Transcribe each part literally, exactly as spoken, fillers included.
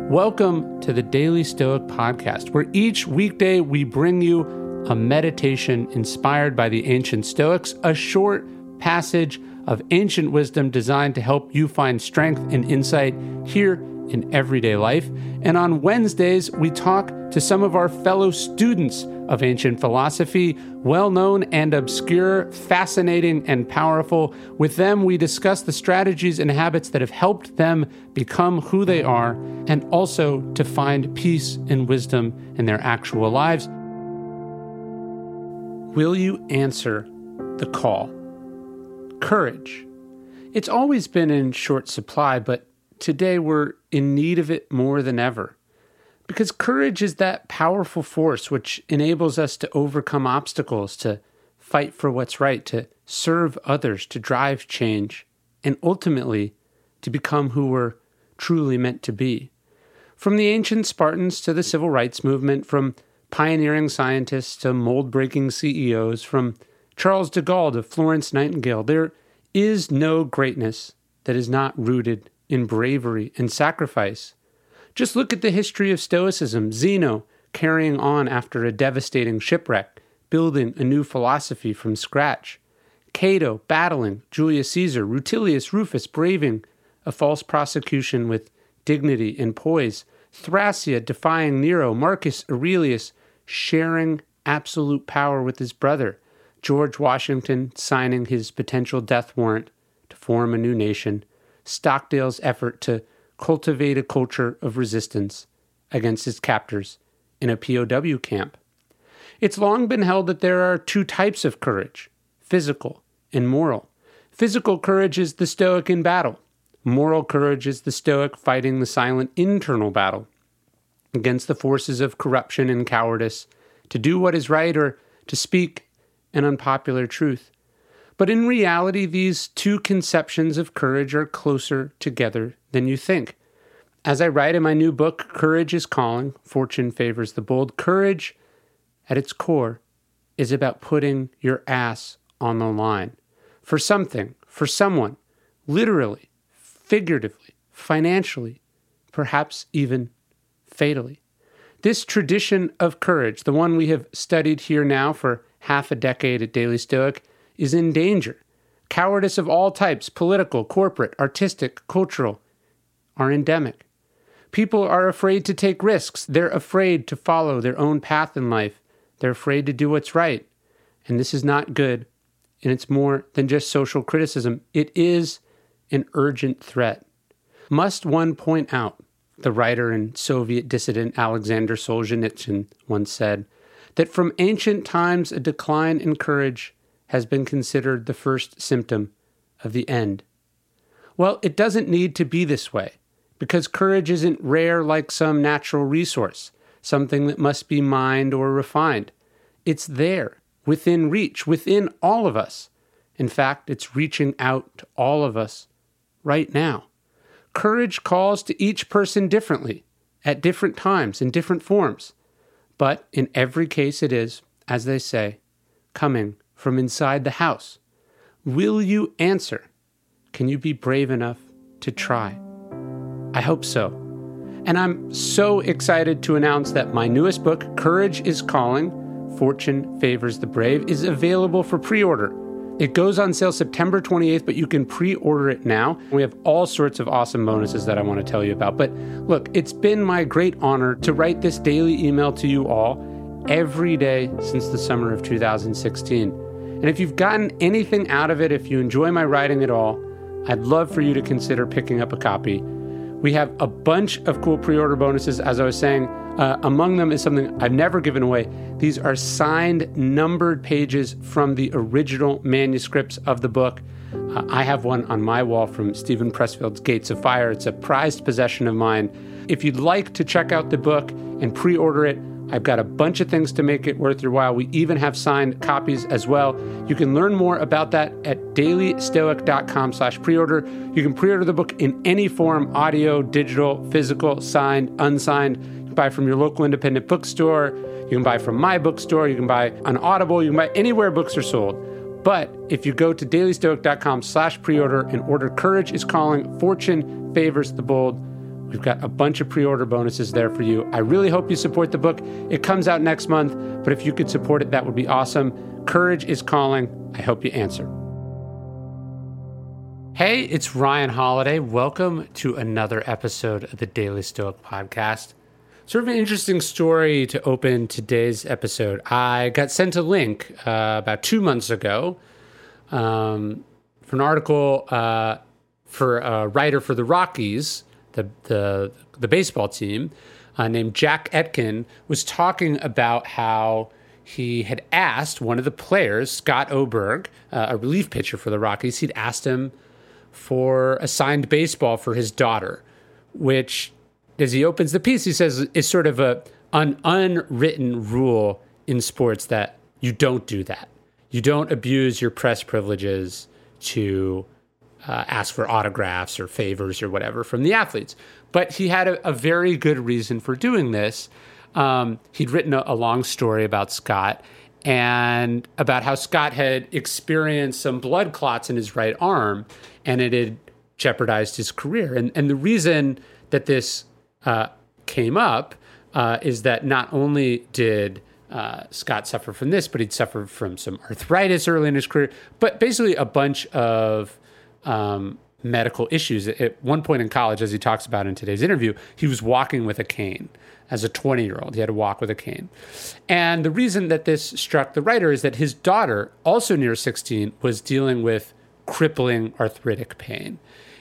Welcome to the Daily Stoic Podcast, where each weekday we bring you a meditation inspired by the ancient Stoics, a short passage of ancient wisdom designed to help you find strength and insight here in everyday life. And on Wednesdays, we talk to some of our fellow students of ancient philosophy, well-known and obscure, fascinating and powerful. With them, we discuss the strategies and habits that have helped them become who they are, and also to find peace and wisdom in their actual lives. Will you answer the call? Courage. It's always been in short supply, but today we're in need of it more than ever. Because courage is that powerful force which enables us to overcome obstacles, to fight for what's right, to serve others, to drive change, and ultimately to become who we're truly meant to be. From the ancient Spartans to the civil rights movement, from pioneering scientists to mold-breaking C E Os, from Charles de Gaulle to Florence Nightingale, there is no greatness that is not rooted in bravery and sacrifice. Just look at the history of Stoicism, Zeno carrying on after a devastating shipwreck, building a new philosophy from scratch, Cato battling Julius Caesar, Rutilius Rufus braving a false prosecution with dignity and poise, Thrasea defying Nero, Marcus Aurelius sharing absolute power with his brother, George Washington signing his potential death warrant to form a new nation, Stockdale's effort to cultivate a culture of resistance against his captors in a P O W camp. It's long been held that there are two types of courage, physical and moral. Physical courage is the Stoic in battle. Moral courage is the Stoic fighting the silent internal battle against the forces of corruption and cowardice, to do what is right or to speak an unpopular truth. But in reality, these two conceptions of courage are closer together than you think. As I write in my new book, Courage is Calling, Fortune Favors the Bold, courage at its core is about putting your ass on the line for something, for someone, literally, figuratively, financially, perhaps even fatally. This tradition of courage, the one we have studied here now for half a decade at Daily Stoic, is in danger. Cowardice of all types, political, corporate, artistic, cultural, are endemic. People are afraid to take risks. They're afraid to follow their own path in life. They're afraid to do what's right. And this is not good. And it's more than just social criticism. It is an urgent threat. Must one point out, the writer and Soviet dissident Alexander Solzhenitsyn once said, that from ancient times a decline in courage has been considered the first symptom of the end. Well, it doesn't need to be this way, because courage isn't rare like some natural resource, something that must be mined or refined. It's there, within reach, within all of us. In fact, it's reaching out to all of us right now. Courage calls to each person differently, at different times, in different forms. But in every case it is, as they say, coming from inside the house. Will you answer? Can you be brave enough to try? I hope so. And I'm so excited to announce that my newest book, Courage is Calling, Fortune Favors the Brave, is available for pre-order. It goes on sale September twenty-eighth, but you can pre-order it now. We have all sorts of awesome bonuses that I want to tell you about. But look, it's been my great honor to write this daily email to you all every day since the summer of two thousand sixteen. And if you've gotten anything out of it, if you enjoy my writing at all, I'd love for you to consider picking up a copy. We have a bunch of cool pre-order bonuses, as I was saying. Uh, among them is something I've never given away. These are signed, numbered pages from the original manuscripts of the book. Uh, I have one on my wall from Stephen Pressfield's Gates of Fire. It's a prized possession of mine. If you'd like to check out the book and pre-order it, I've got a bunch of things to make it worth your while. We even have signed copies as well. You can learn more about that at dailystoic.com slash pre-order. You can pre-order the book in any form, audio, digital, physical, signed, unsigned. You can buy from your local independent bookstore. You can buy from my bookstore. You can buy on Audible. You can buy anywhere books are sold. But if you go to dailystoic.com slash pre-order and order Courage is Calling, Fortune Favors the Bold, We've got a bunch of pre-order bonuses there for you. I really hope you support the book. It comes out next month, but if you could support it, that would be awesome. Courage is calling. I hope you answer. Hey, it's Ryan Holiday. Welcome to another episode of the Daily Stoic Podcast. Sort of an interesting story to open today's episode. I got sent a link uh, about two months ago um, for an article uh, for a writer for the Rockies, the the, the baseball team, uh, named Jack Etkin, was talking about how he had asked one of the players, Scott Oberg, uh, a relief pitcher for the Rockies, he'd asked him for a signed baseball for his daughter, which, as he opens the piece, he says is sort of a an unwritten rule in sports that you don't do that. You don't abuse your press privileges to uh, ask for autographs or favors or whatever from the athletes. But he had a, a very good reason for doing this. Um, he'd written a, a long story about Scott and about how Scott had experienced some blood clots in his right arm, and it had jeopardized his career. And, and the reason that this Uh, came up uh, is that not only did uh, Scott suffer from this, but he'd suffered from some arthritis early in his career, but basically a bunch of um, medical issues. At one point in college, as he talks about in today's interview, he was walking with a cane. As a twenty-year-old, he had to walk with a cane. And the reason that this struck the writer is that his daughter, also near sixteen, was dealing with crippling arthritic pain.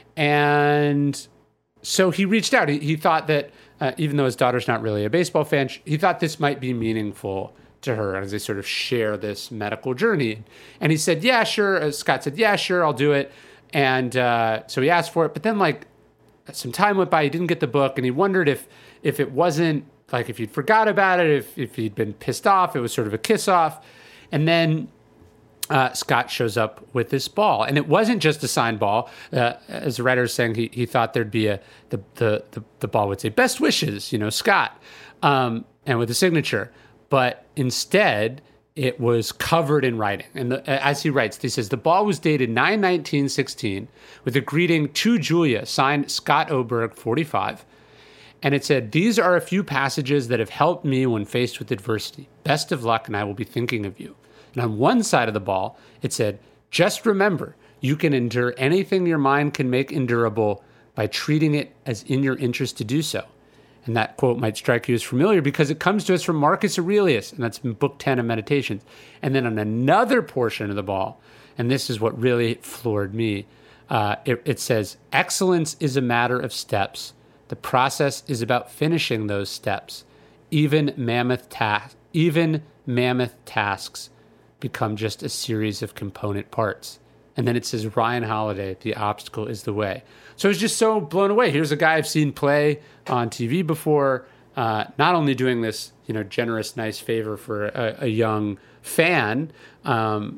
And so he reached out. He, he thought that uh, even though his daughter's not really a baseball fan, he thought this might be meaningful to her as they sort of share this medical journey. And he said, yeah, sure. Uh, Scott said, yeah, sure, I'll do it. And uh, so he asked for it. But then like some time went by, he didn't get the book. And he wondered if if it wasn't like if he'd forgot about it, if, if he'd been pissed off, it was sort of a kiss off. And then Uh, Scott shows up with this ball, and it wasn't just a signed ball. Uh, as the writer is saying, he he thought there'd be a the the the, the ball would say "Best wishes," you know, Scott, um, and with a signature. But instead, it was covered in writing. And the, as he writes, he says the ball was dated nine nineteen sixteen with a greeting to Julia, signed Scott Oberg, forty-five, and it said, "These are a few passages that have helped me when faced with adversity. Best of luck, and I will be thinking of you." And on one side of the ball, it said, "Just remember, you can endure anything your mind can make endurable by treating it as in your interest to do so." And that quote might strike you as familiar because it comes to us from Marcus Aurelius, and that's in Book ten of Meditations. And then on another portion of the ball, and this is what really floored me, uh, it, it says, "Excellence is a matter of steps. The process is about finishing those steps. Even mammoth ta- even mammoth tasks become just a series of component parts." And then it says, "Ryan Holiday, the obstacle is the way." So I was just so blown away. Here's a guy I've seen play on T V before, uh, not only doing this, you know, generous, nice favor for a, a young fan, um,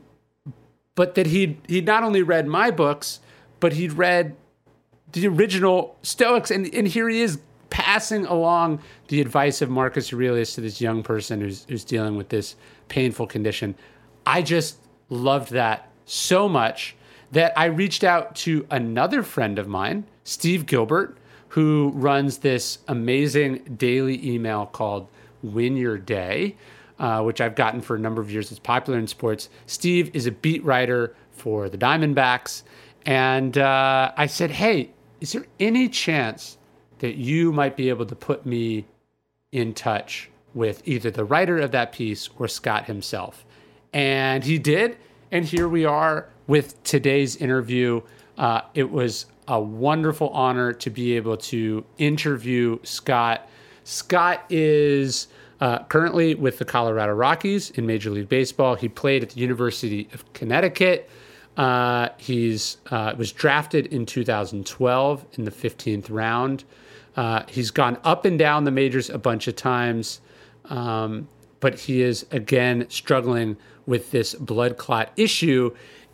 but that he'd, he'd not only read my books, but he'd read the original Stoics. And, and here he is passing along the advice of Marcus Aurelius to this young person who's, who's dealing with this painful condition. I just loved that so much that I reached out to another friend of mine, Steve Gilbert, who runs this amazing daily email called Win Your Day, uh, which I've gotten for a number of years. It's popular in sports. Steve is a beat writer for the Diamondbacks. And uh, I said, hey, is there any chance that you might be able to put me in touch with either the writer of that piece or Scott himself? And he did. And here we are with today's interview. Uh, it was a wonderful honor to be able to interview Scott. Scott is uh, currently with the Colorado Rockies in Major League Baseball. He played at the University of Connecticut. Uh, he's uh, was drafted in two thousand twelve in the fifteenth round. Uh, he's gone up and down the majors a bunch of times, um, but he is, again, struggling with this blood clot issue,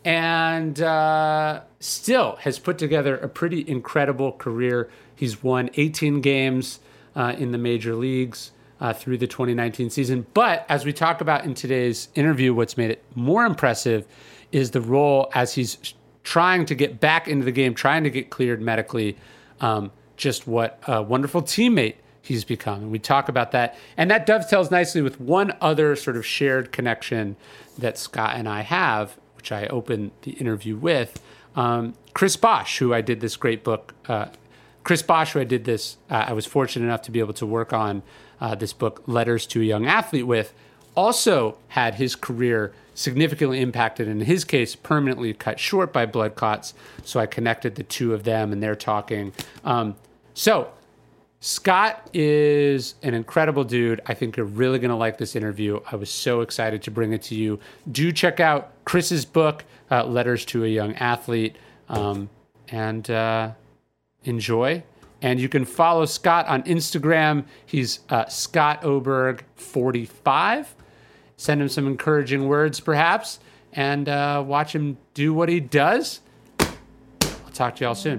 and uh, still has put together a pretty incredible career. He's won eighteen games uh, in the major leagues uh, through the twenty nineteen season. But as we talk about in today's interview, what's made it more impressive is the role as he's trying to get back into the game, trying to get cleared medically, um, just what a wonderful teammate he's become. And we talk about that. And that dovetails nicely with one other sort of shared connection that Scott and I have, which I opened the interview with. Um, Chris Bosch, who I did this great book, uh, Chris Bosch, who I did this, uh, I was fortunate enough to be able to work on uh, this book, Letters to a Young Athlete, with, also had his career significantly impacted, in his case, permanently cut short by blood clots. So I connected the two of them, and they're talking. Um, so Scott is an incredible dude. I think you're really going to like this interview. I was so excited to bring it to you. Do check out Chris's book, uh, Letters to a Young Athlete, um, and uh, enjoy. And you can follow Scott on Instagram. He's uh, Scott Oberg forty-five. Send him some encouraging words, perhaps, and uh, watch him do what he does. I'll talk to y'all soon.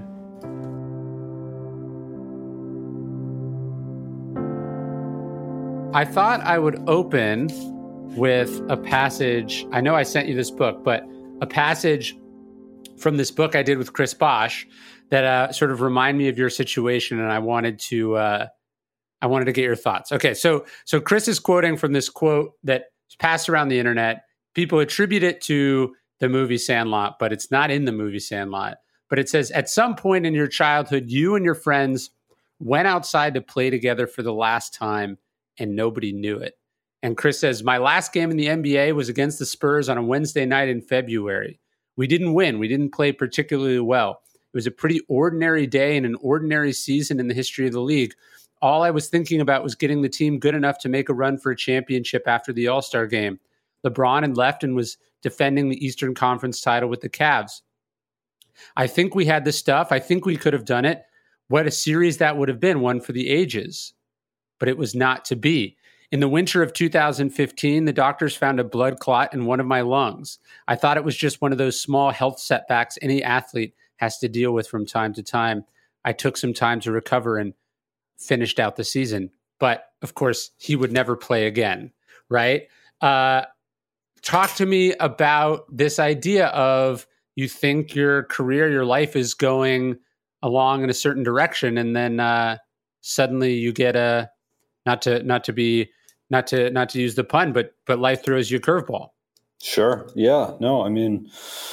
I thought I would open with a passage. I know I sent you this book, but a passage from this book I did with Chris Bosch that uh, sort of remind me of your situation, and I wanted to uh, I wanted to get your thoughts. Okay, so so Chris is quoting from this quote that passed around the internet. People attribute it to the movie Sandlot, but it's not in the movie Sandlot. But it says, at some point in your childhood, you and your friends went outside to play together for the last time, and nobody knew it. And Chris says, my last game in the N B A was against the Spurs on a Wednesday night in February. We didn't win. We didn't play particularly well. It was a pretty ordinary day and an ordinary season in the history of the league. All I was thinking about was getting the team good enough to make a run for a championship after the All-Star game. LeBron had left and was defending the Eastern Conference title with the Cavs. I think we had the stuff. I think we could have done it. What a series that would have been, one for the ages. But it was not to be. In the winter of two thousand fifteen, the doctors found a blood clot in one of my lungs. I thought it was just one of those small health setbacks any athlete has to deal with from time to time. I took some time to recover and finished out the season. But of course, he would never play again, right? Uh, talk to me about this idea of you think your career, your life is going along in a certain direction, and then uh, suddenly you get a not to not to be not to not to use the pun, but but life throws you a curveball. Sure. Yeah. No, I mean,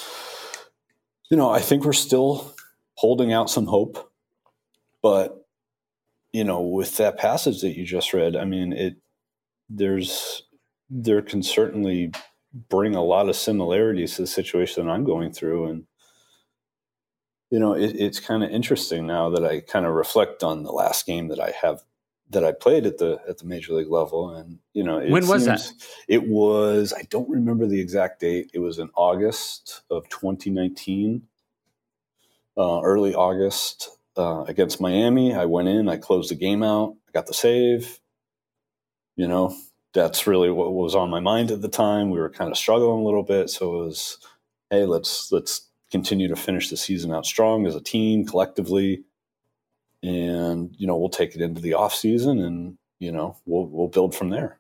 you know, I think we're still holding out some hope, but you know, with that passage that you just read, I mean, it there's there can certainly bring a lot of similarities to the situation that I'm going through. And, you know, it, it's kind of interesting now that I kind of reflect on the last game that I have that I played at the at the major league level. And, you know, it when was seems, that? It was, I don't remember the exact date. It was in August of twenty nineteen, uh, early August. Uh, against Miami. I went in, I closed the game out, I got the save. You know, that's really what was on my mind at the time. We were kind of struggling a little bit. So it was, hey, let's let's continue to finish the season out strong as a team, collectively. And, you know, we'll take it into the off season and, you know, we'll we'll build from there.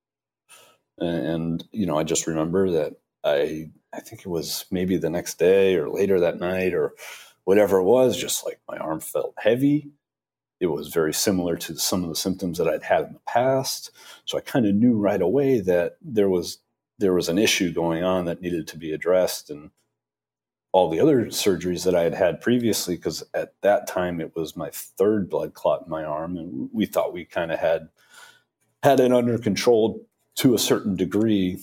And, and you know, I just remember that I I think it was maybe the next day or later that night or whatever it was, just like my arm felt heavy. It was very similar to some of the symptoms that I'd had in the past. So I kind of knew right away that there was there was an issue going on that needed to be addressed. And all the other surgeries that I had had previously, because at that time it was my third blood clot in my arm, and we thought we kind of had had it under control to a certain degree.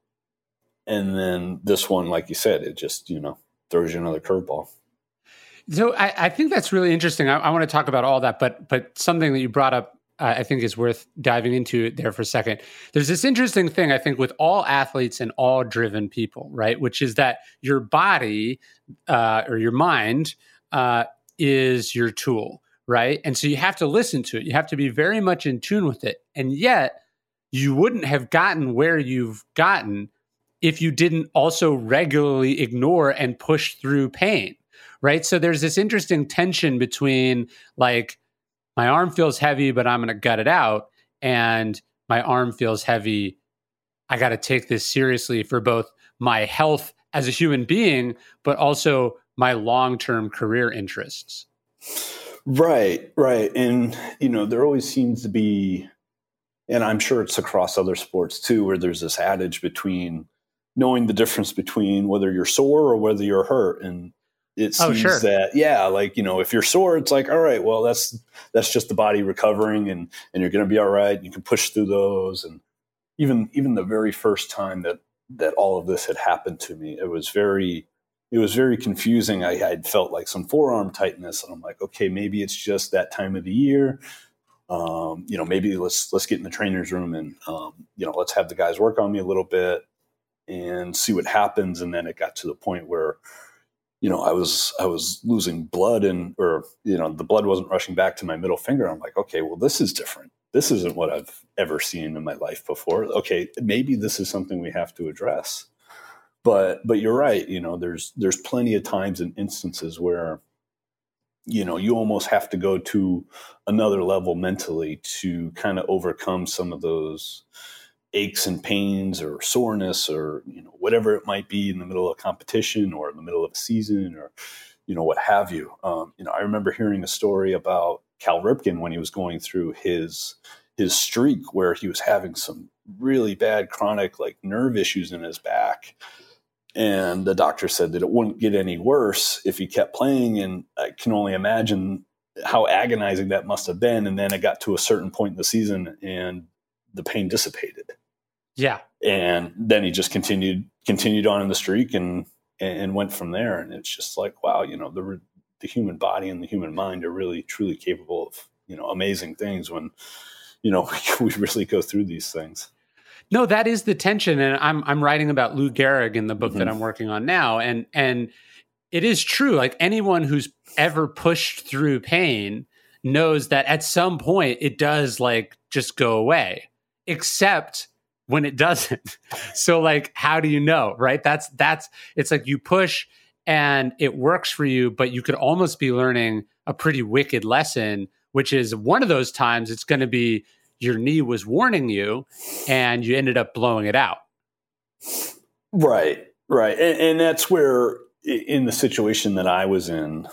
And then this one, like you said, it just, you know, throws you another curveball. So I, I think that's really interesting. I, I want to talk about all that, but but something that you brought up, uh, I think is worth diving into there for a second. There's this interesting thing, I think, with all athletes and all driven people, right? Which is that your body uh, or your mind uh, is your tool, right? And so you have to listen to it. You have to be very much in tune with it. And yet you wouldn't have gotten where you've gotten if you didn't also regularly ignore and push through pain. Right. So there's this interesting tension between like my arm feels heavy, but I'm going to gut it out. And my arm feels heavy. I got to take this seriously for both my health as a human being, but also my long-term career interests. Right, right. And, you know, there always seems to be, and I'm sure it's across other sports too, where there's this adage between knowing the difference between whether you're sore or whether you're hurt. And it Oh, seems sure. that, yeah, like, you know, if you're sore, it's like, all right, well, that's, that's just the body recovering, and, and you're going to be all right. You can push through those. And even, even the very first time that, that all of this had happened to me, it was very, it was very confusing. I had felt like some forearm tightness, and I'm like, okay, maybe it's just that time of the year. Um, you know, maybe let's, let's get in the trainer's room and, um, you know, let's have the guys work on me a little bit and see what happens. And then it got to the point where, you know, I was, I was losing blood, and, or, you know, the blood wasn't rushing back to my middle finger. I'm like, okay, well, this is different. This isn't what I've ever seen in my life before. Okay, maybe this is something we have to address. But, but you're right. You know, there's, there's plenty of times and instances where, you know, you almost have to go to another level mentally to kind of overcome some of those aches and pains or soreness, or, you know, whatever it might be in the middle of competition or in the middle of a season, or, you know, what have you. Um, you know, I remember hearing a story about Cal Ripken when he was going through his, his streak, where he was having some really bad chronic, like, nerve issues in his back. And the doctor said that it wouldn't get any worse if he kept playing. And I can only imagine how agonizing that must have been. And then it got to a certain point in the season and the pain dissipated. Yeah. And then he just continued, continued on in the streak and, and went from there. And it's just like, wow, you know, the, the human body and the human mind are really, truly capable of, you know, amazing things when, you know, we really go through these things. No, that is the tension. And I'm I'm writing about Lou Gehrig in the book mm-hmm. that I'm working on now. And and it is true. Like, anyone who's ever pushed through pain knows that at some point it does, like, just go away, except when it doesn't. So, like, how do you know, right? That's that's it's like you push and it works for you, but you could almost be learning a pretty wicked lesson, which is one of those times it's going to be your knee was warning you and you ended up blowing it out. Right, right. And, and that's where, in the situation that I was in,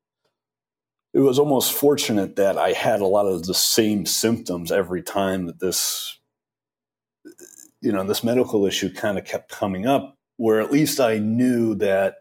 it was almost fortunate that I had a lot of the same symptoms every time that this, you know, this medical issue kind of kept coming up, where at least I knew that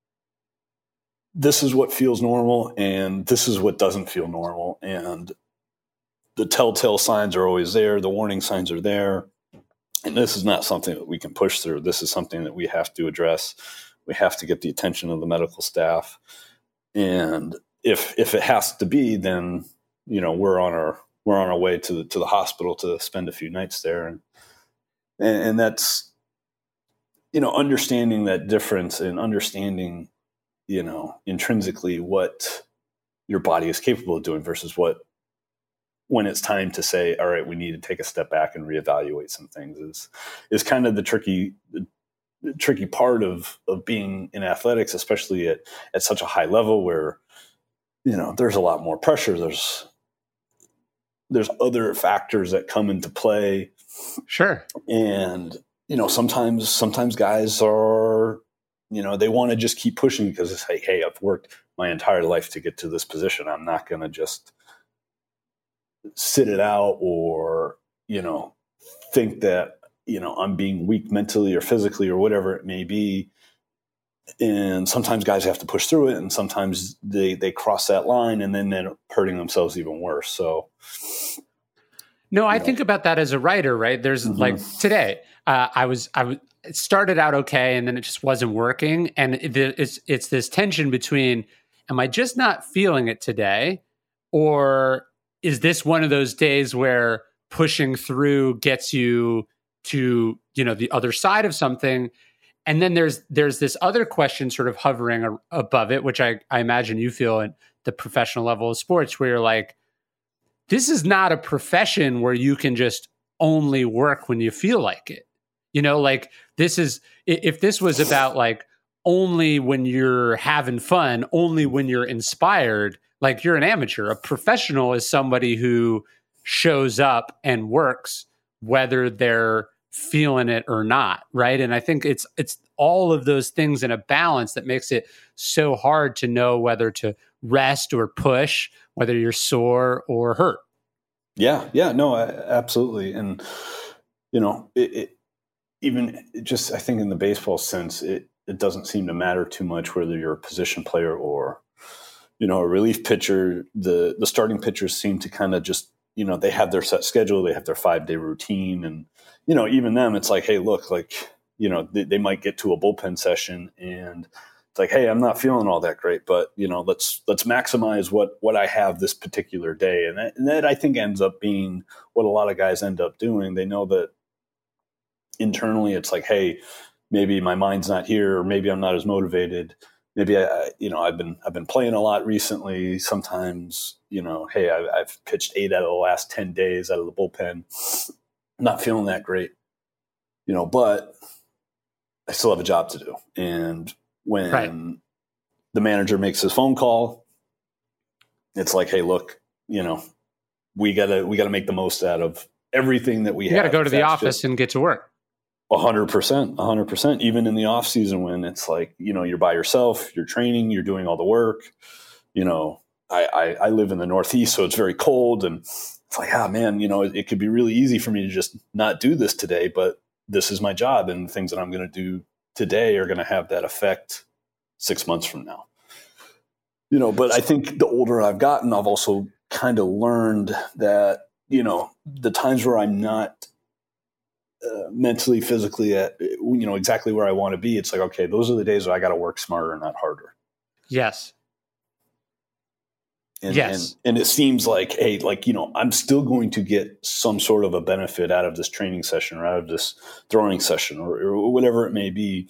this is what feels normal and this is what doesn't feel normal. And the telltale signs are always there. The warning signs are there. And this is not something that we can push through. This is something that we have to address. We have to get the attention of the medical staff. And if if it has to be, then, you know, we're on our we're on our way to the to the hospital to spend a few nights there. And and, and that's, you know, understanding that difference and understanding, you know, intrinsically what your body is capable of doing versus what, when it's time to say, all right, we need to take a step back and reevaluate some things, is is kind of the tricky the, the tricky part of of being in athletics, especially at, at such a high level where, you know, there's a lot more pressure. There's there's other factors that come into play. Sure. And, you know, sometimes sometimes guys are, you know, they want to just keep pushing because it's like, hey, I've worked my entire life to get to this position. I'm not going to just sit it out or, you know, think that, you know, I'm being weak mentally or physically or whatever it may be. And sometimes guys have to push through it, and sometimes they, they cross that line and then they're hurting themselves even worse. So, no, I know. think about that as a writer, right? There's mm-hmm. like today, uh, I was, I was, it started out okay, and then it just wasn't working. And it, it's, it's this tension between, am I just not feeling it today? Or is this one of those days where pushing through gets you to, you know, the other side of something? And then there's there's this other question sort of hovering a, above it, which I, I imagine you feel at the professional level of sports, where you're like, this is not a profession where you can just only work when you feel like it. You know, like this is, if this was about like only when you're having fun, only when you're inspired, like you're an amateur. A professional is somebody who shows up and works whether they're feeling it or not, right? And I think it's it's all of those things in a balance that makes it so hard to know whether to rest or push, whether you're sore or hurt. Yeah, yeah, no, I, absolutely. And, you know, it, it even it just, I think in the baseball sense, it, it doesn't seem to matter too much whether you're a position player or, you know, a relief pitcher. The, the starting pitchers seem to kind of just, you know, they have their set schedule, they have their five day routine. And, you know, even them, it's like, hey, look, like, you know, they, they might get to a bullpen session and it's like, hey, I'm not feeling all that great, but, you know, let's let's maximize what what I have this particular day. And that, and that I think ends up being what a lot of guys end up doing. They know that internally it's like, hey, maybe my mind's not here, or maybe I'm not as motivated. Maybe I, you know, I've been I've been playing a lot recently. Sometimes, you know, hey, I, I've pitched eight out of the last ten days out of the bullpen. Not feeling that great, you know, but I still have a job to do. And when right. the manager makes his phone call, it's like, hey, look, you know, we gotta we gotta make the most out of everything that we you have. You gotta go to the office and get to work. A hundred percent, a hundred percent. Even in the off season, when it's like, you know, you're by yourself, you're training, you're doing all the work. You know, I I, I live in the Northeast, so it's very cold, and it's like, ah, man, you know, it, it could be really easy for me to just not do this today, but this is my job, and the things that I'm going to do today are going to have that effect six months from now. You know, but I think the older I've gotten, I've also kind of learned that, you know, the times where I'm not uh, mentally, physically at, you know, exactly where I want to be, it's like, okay, those are the days where I got to work smarter, not harder. Yes. And, yes. And, and it seems like, hey, like, you know, I'm still going to get some sort of a benefit out of this training session or out of this throwing session or, or whatever it may be,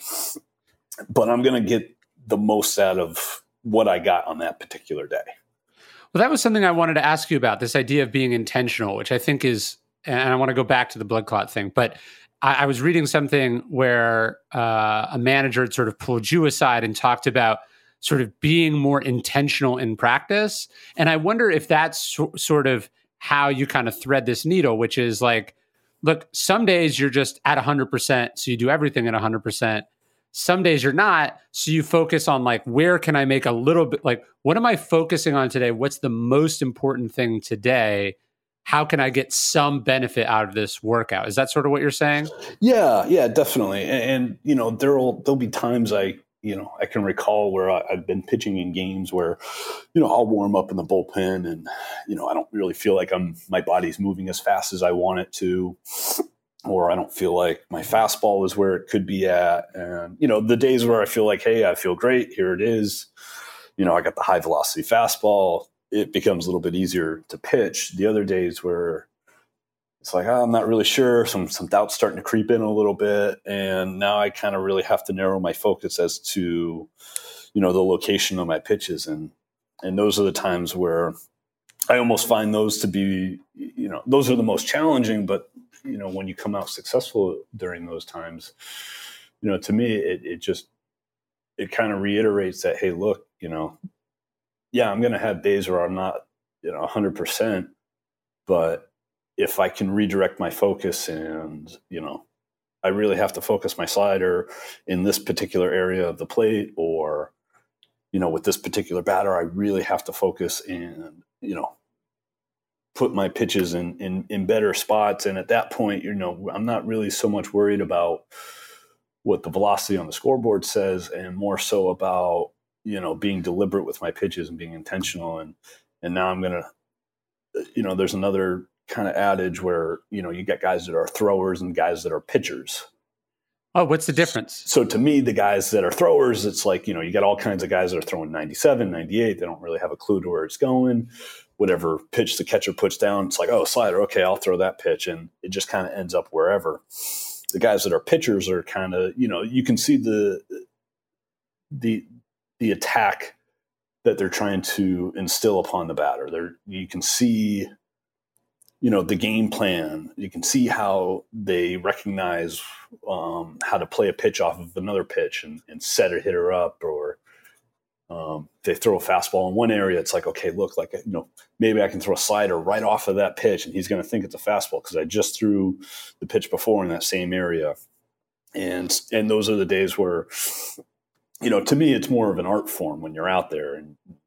but I'm going to get the most out of what I got on that particular day. Well, that was something I wanted to ask you about, this idea of being intentional, which I think is, and I want to go back to the blood clot thing, but I, I was reading something where uh, a manager had sort of pulled you aside and talked about sort of being more intentional in practice. And I wonder if that's so, sort of how you kind of thread this needle, which is like, look, some days you're just at one hundred percent, so you do everything at one hundred percent. Some days you're not, so you focus on like, where can I make a little bit, like, what am I focusing on today? What's the most important thing today? How can I get some benefit out of this workout? Is that sort of what you're saying? Yeah, yeah, definitely. And, and you know, there'll there'll be times I, you know, I can recall where I, I've been pitching in games where, you know, I'll warm up in the bullpen and, you know, I don't really feel like I'm, my body's moving as fast as I want it to, or I don't feel like my fastball is where it could be at. And, you know, the days where I feel like, hey, I feel great, here it is. You know, I got the high velocity fastball. It becomes a little bit easier to pitch. The other days where it's like, oh, I'm not really sure. Some some doubts starting to creep in a little bit. And now I kind of really have to narrow my focus as to, you know, the location of my pitches. And and those are the times where I almost find those to be, you know, those are the most challenging. But, you know, when you come out successful during those times, you know, to me, it, it just, it kind of reiterates that, hey, look, you know, yeah, I'm going to have days where I'm not, you know, one hundred percent, but if I can redirect my focus and, you know, I really have to focus my slider in this particular area of the plate, or, you know, with this particular batter, I really have to focus and, you know, put my pitches in, in, in better spots. And at that point, you know, I'm not really so much worried about what the velocity on the scoreboard says, and more so about, you know, being deliberate with my pitches and being intentional. And, and now I'm going to, you know, there's another kind of adage where, you know, you get guys that are throwers and guys that are pitchers. Oh, what's the difference? So to me, the guys that are throwers, it's like, you know, you got all kinds of guys that are throwing ninety-seven, ninety-eight. They don't really have a clue to where it's going. Whatever pitch the catcher puts down, it's like, oh, slider. Okay, I'll throw that pitch. And it just kind of ends up wherever. The guys that are pitchers are kind of, you know, you can see the, the, the attack that they're trying to instill upon the batter. There, you can see, you know, the game plan. You can see how they recognize um, how to play a pitch off of another pitch and, and set a hitter up, or um, they throw a fastball in one area. It's like, okay, look, like, you know, maybe I can throw a slider right off of that pitch and he's going to think it's a fastball because I just threw the pitch before in that same area. And, and those are the days where, you know, to me, it's more of an art form when you're out there and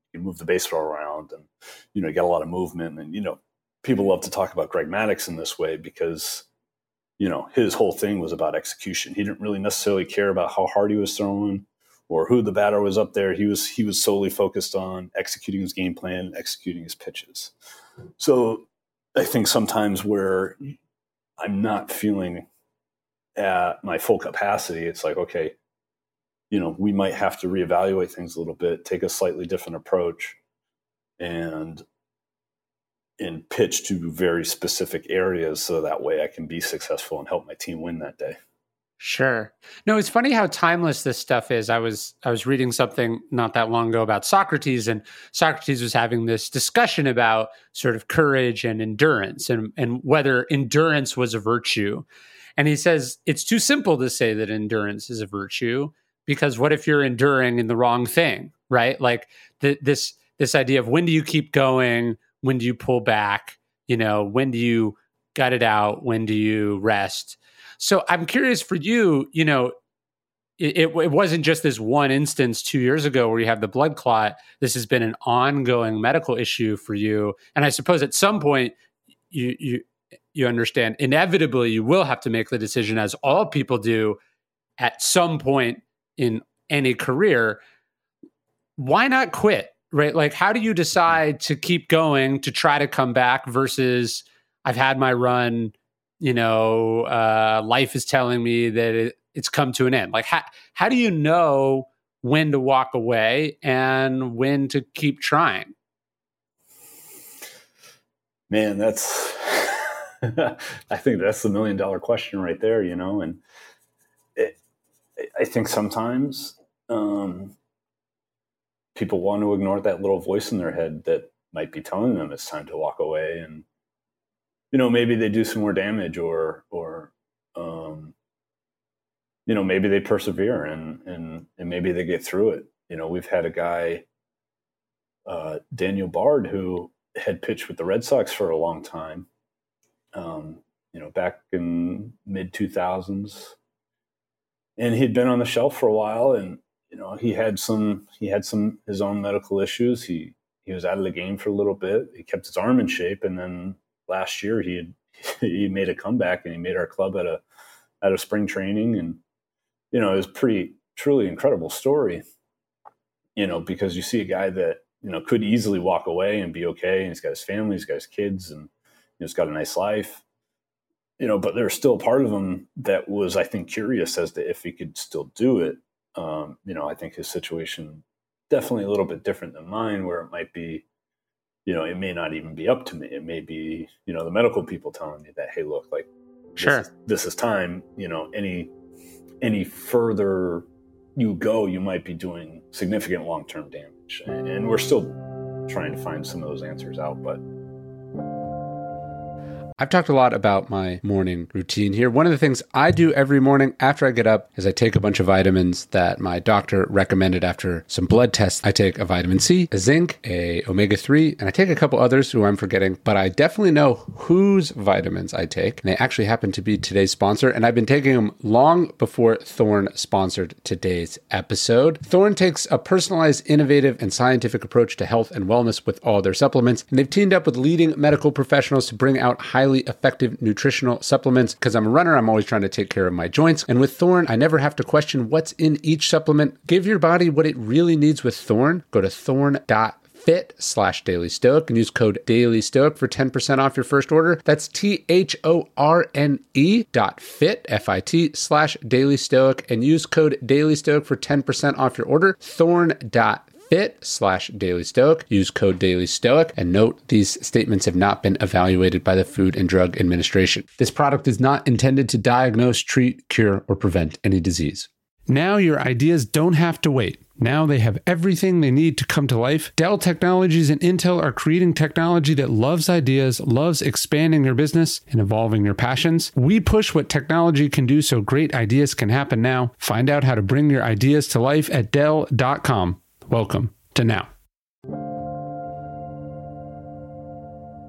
you move the baseball around, and you know, you got a lot of movement. And you know, people love to talk about Greg Maddux in this way because you know his whole thing was about execution. He didn't really necessarily care about how hard he was throwing or who the batter was up there. He was he was solely focused on executing his game plan, executing his pitches. So I think sometimes where I'm not feeling at my full capacity, it's like, okay, you know, we might have to reevaluate things a little bit, take a slightly different approach, and and pitch to very specific areas so that way I can be successful and help my team win that day. Sure. No, it's funny how timeless this stuff is. I was I was reading something not that long ago about Socrates, and Socrates was having this discussion about sort of courage and endurance and, and whether endurance was a virtue. And he says it's too simple to say that endurance is a virtue, because what if you're enduring in the wrong thing, right? Like the, this this idea of when do you keep going, when do you pull back, you know, when do you gut it out, when do you rest? So I'm curious for you, you know, it, it, it wasn't just this one instance two years ago where you have the blood clot. This has been an ongoing medical issue for you. And I suppose at some point you you you understand inevitably you will have to make the decision, as all people do at some point in any career. Why not quit, right? Like, how do you decide to keep going, to try to come back versus I've had my run, you know, uh, life is telling me that it, it's come to an end. Like, how, how do you know when to walk away and when to keep trying? Man, that's, I think that's the million dollar question right there, you know? And it, I think sometimes um, people want to ignore that little voice in their head that might be telling them it's time to walk away. And, you know, maybe they do some more damage, or, or, um, you know, maybe they persevere and, and, and maybe they get through it. You know, we've had a guy, uh, Daniel Bard, who had pitched with the Red Sox for a long time, um, you know, back in mid two thousands, and he'd been on the shelf for a while, and, you know, he had some, he had some, his own medical issues. He, he was out of the game for a little bit. He kept his arm in shape. And then last year he had, he made a comeback and he made our club at a, at a spring training. And, you know, it was pretty, truly incredible story, you know, because you see a guy that, you know, could easily walk away and be okay. And he's got his family, he's got his kids, and, you know, he's got a nice life, you know, but there's still a part of him that was, I think, curious as to if he could still do it. Um, you know, I think his situation definitely a little bit different than mine, where it might be, you know, it may not even be up to me. It may be, you know, the medical people telling me that, hey, look, like, sure, this is, this is time, you know, any, any further you go, you might be doing significant long-term damage. And, and we're still trying to find some of those answers out, but I've talked a lot about my morning routine here. One of the things I do every morning after I get up is I take a bunch of vitamins that my doctor recommended after some blood tests. I take a vitamin C, a zinc, a omega three, and I take a couple others who I'm forgetting, but I definitely know whose vitamins I take. And they actually happen to be today's sponsor, and I've been taking them long before Thorne sponsored today's episode. Thorne takes a personalized, innovative, and scientific approach to health and wellness with all their supplements, and they've teamed up with leading medical professionals to bring out highly effective nutritional supplements. Because I'm a runner, I'm always trying to take care of my joints. And with Thorne, I never have to question what's in each supplement. Give your body what it really needs with Thorne. Go to thorne dot fit slash Daily Stoic and use code Daily Stoic for ten percent off your first order. That's T H O R N E dot fit, F I T, slash Daily Stoic, and use code Daily Stoic for ten percent off your order. thorne dot fit slash Daily Stoic. Use code Daily Stoic, and note these statements have not been evaluated by the Food and Drug Administration. This product is not intended to diagnose, treat, cure, or prevent any disease. Now your ideas don't have to wait. Now they have everything they need to come to life. Dell Technologies and Intel are creating technology that loves ideas, loves expanding your business, and evolving your passions. We push what technology can do so great ideas can happen now. Find out how to bring your ideas to life at dell dot com. Welcome to Now.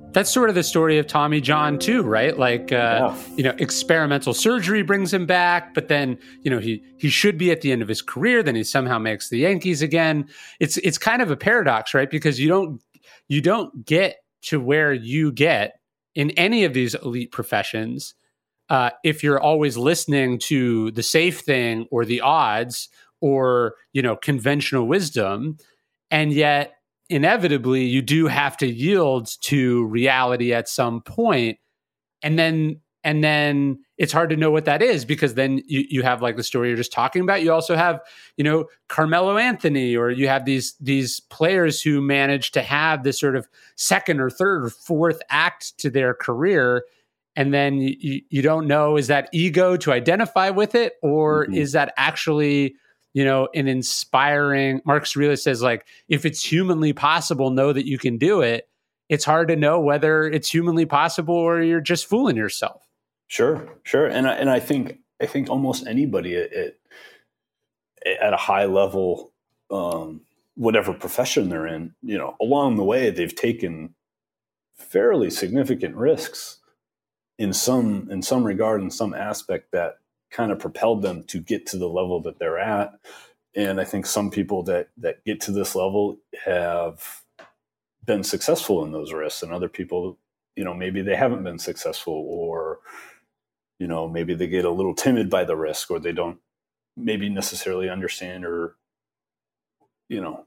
That's sort of the story of Tommy John too, right? Like, uh, yeah. you know, experimental surgery brings him back, but then, you know, he he should be at the end of his career. Then he somehow makes the Yankees again. It's it's kind of a paradox, right? Because you don't you don't get to where you get in any of these elite professions uh, if you're always listening to the safe thing or the odds or, you know, conventional wisdom, and yet inevitably you do have to yield to reality at some point. And then, and then it's hard to know what that is, because then you, you have like the story you're just talking about. You also have, you know, Carmelo Anthony, or you have these, these players who manage to have this sort of second or third or fourth act to their career. And then you, you don't know, is that ego to identify with it? Or mm-hmm. is that actually, you know, an inspiring, Mark Aurelius says, like, if it's humanly possible, know that you can do it. It's hard to know whether it's humanly possible or you're just fooling yourself. Sure, sure. And I, and I think, I think almost anybody at, at, at a high level, um, whatever profession they're in, you know, along the way, they've taken fairly significant risks in some, in some regard, in some aspect that kind of propelled them to get to the level that they're at. And I think some people that, that get to this level have been successful in those risks, and other people, you know, maybe they haven't been successful, or, you know, maybe they get a little timid by the risk, or they don't maybe necessarily understand, or, you know,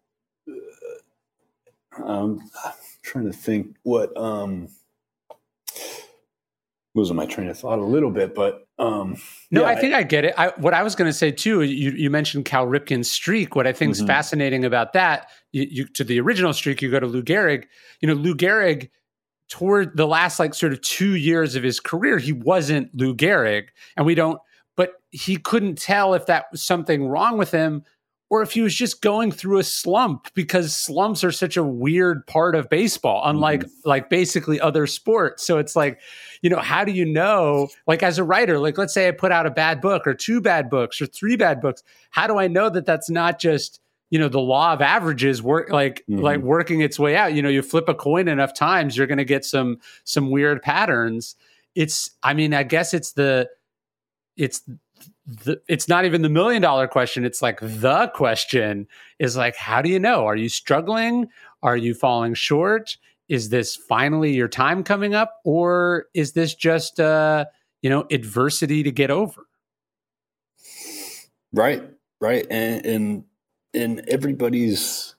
uh, um, I'm trying to think what, um, losing my train of thought a little bit, but um, no, yeah, I think I, I get it. I, what I was going to say too, you, you mentioned Cal Ripken's streak. What I think mm-hmm. is fascinating about that, you, you, to the original streak, you go to Lou Gehrig. You know, Lou Gehrig, toward the last like sort of two years of his career, he wasn't Lou Gehrig, and we don't. But he couldn't tell if that was something wrong with him, or if he was just going through a slump, because slumps are such a weird part of baseball, unlike mm-hmm. like basically other sports. So it's like, you know, how do you know, like as a writer, like let's say I put out a bad book or two bad books or three bad books. How do I know that that's not just, you know, the law of averages work, like, mm-hmm. like working its way out? You know, you flip a coin enough times, you're going to get some, some weird patterns. It's, I mean, I guess it's the, it's, The, it's not even the million dollar question. It's like the question is like, how do you know? Are you struggling? Are you falling short? Is this finally your time coming up? Or is this just, uh, you know, adversity to get over? Right, right. And, and, and everybody's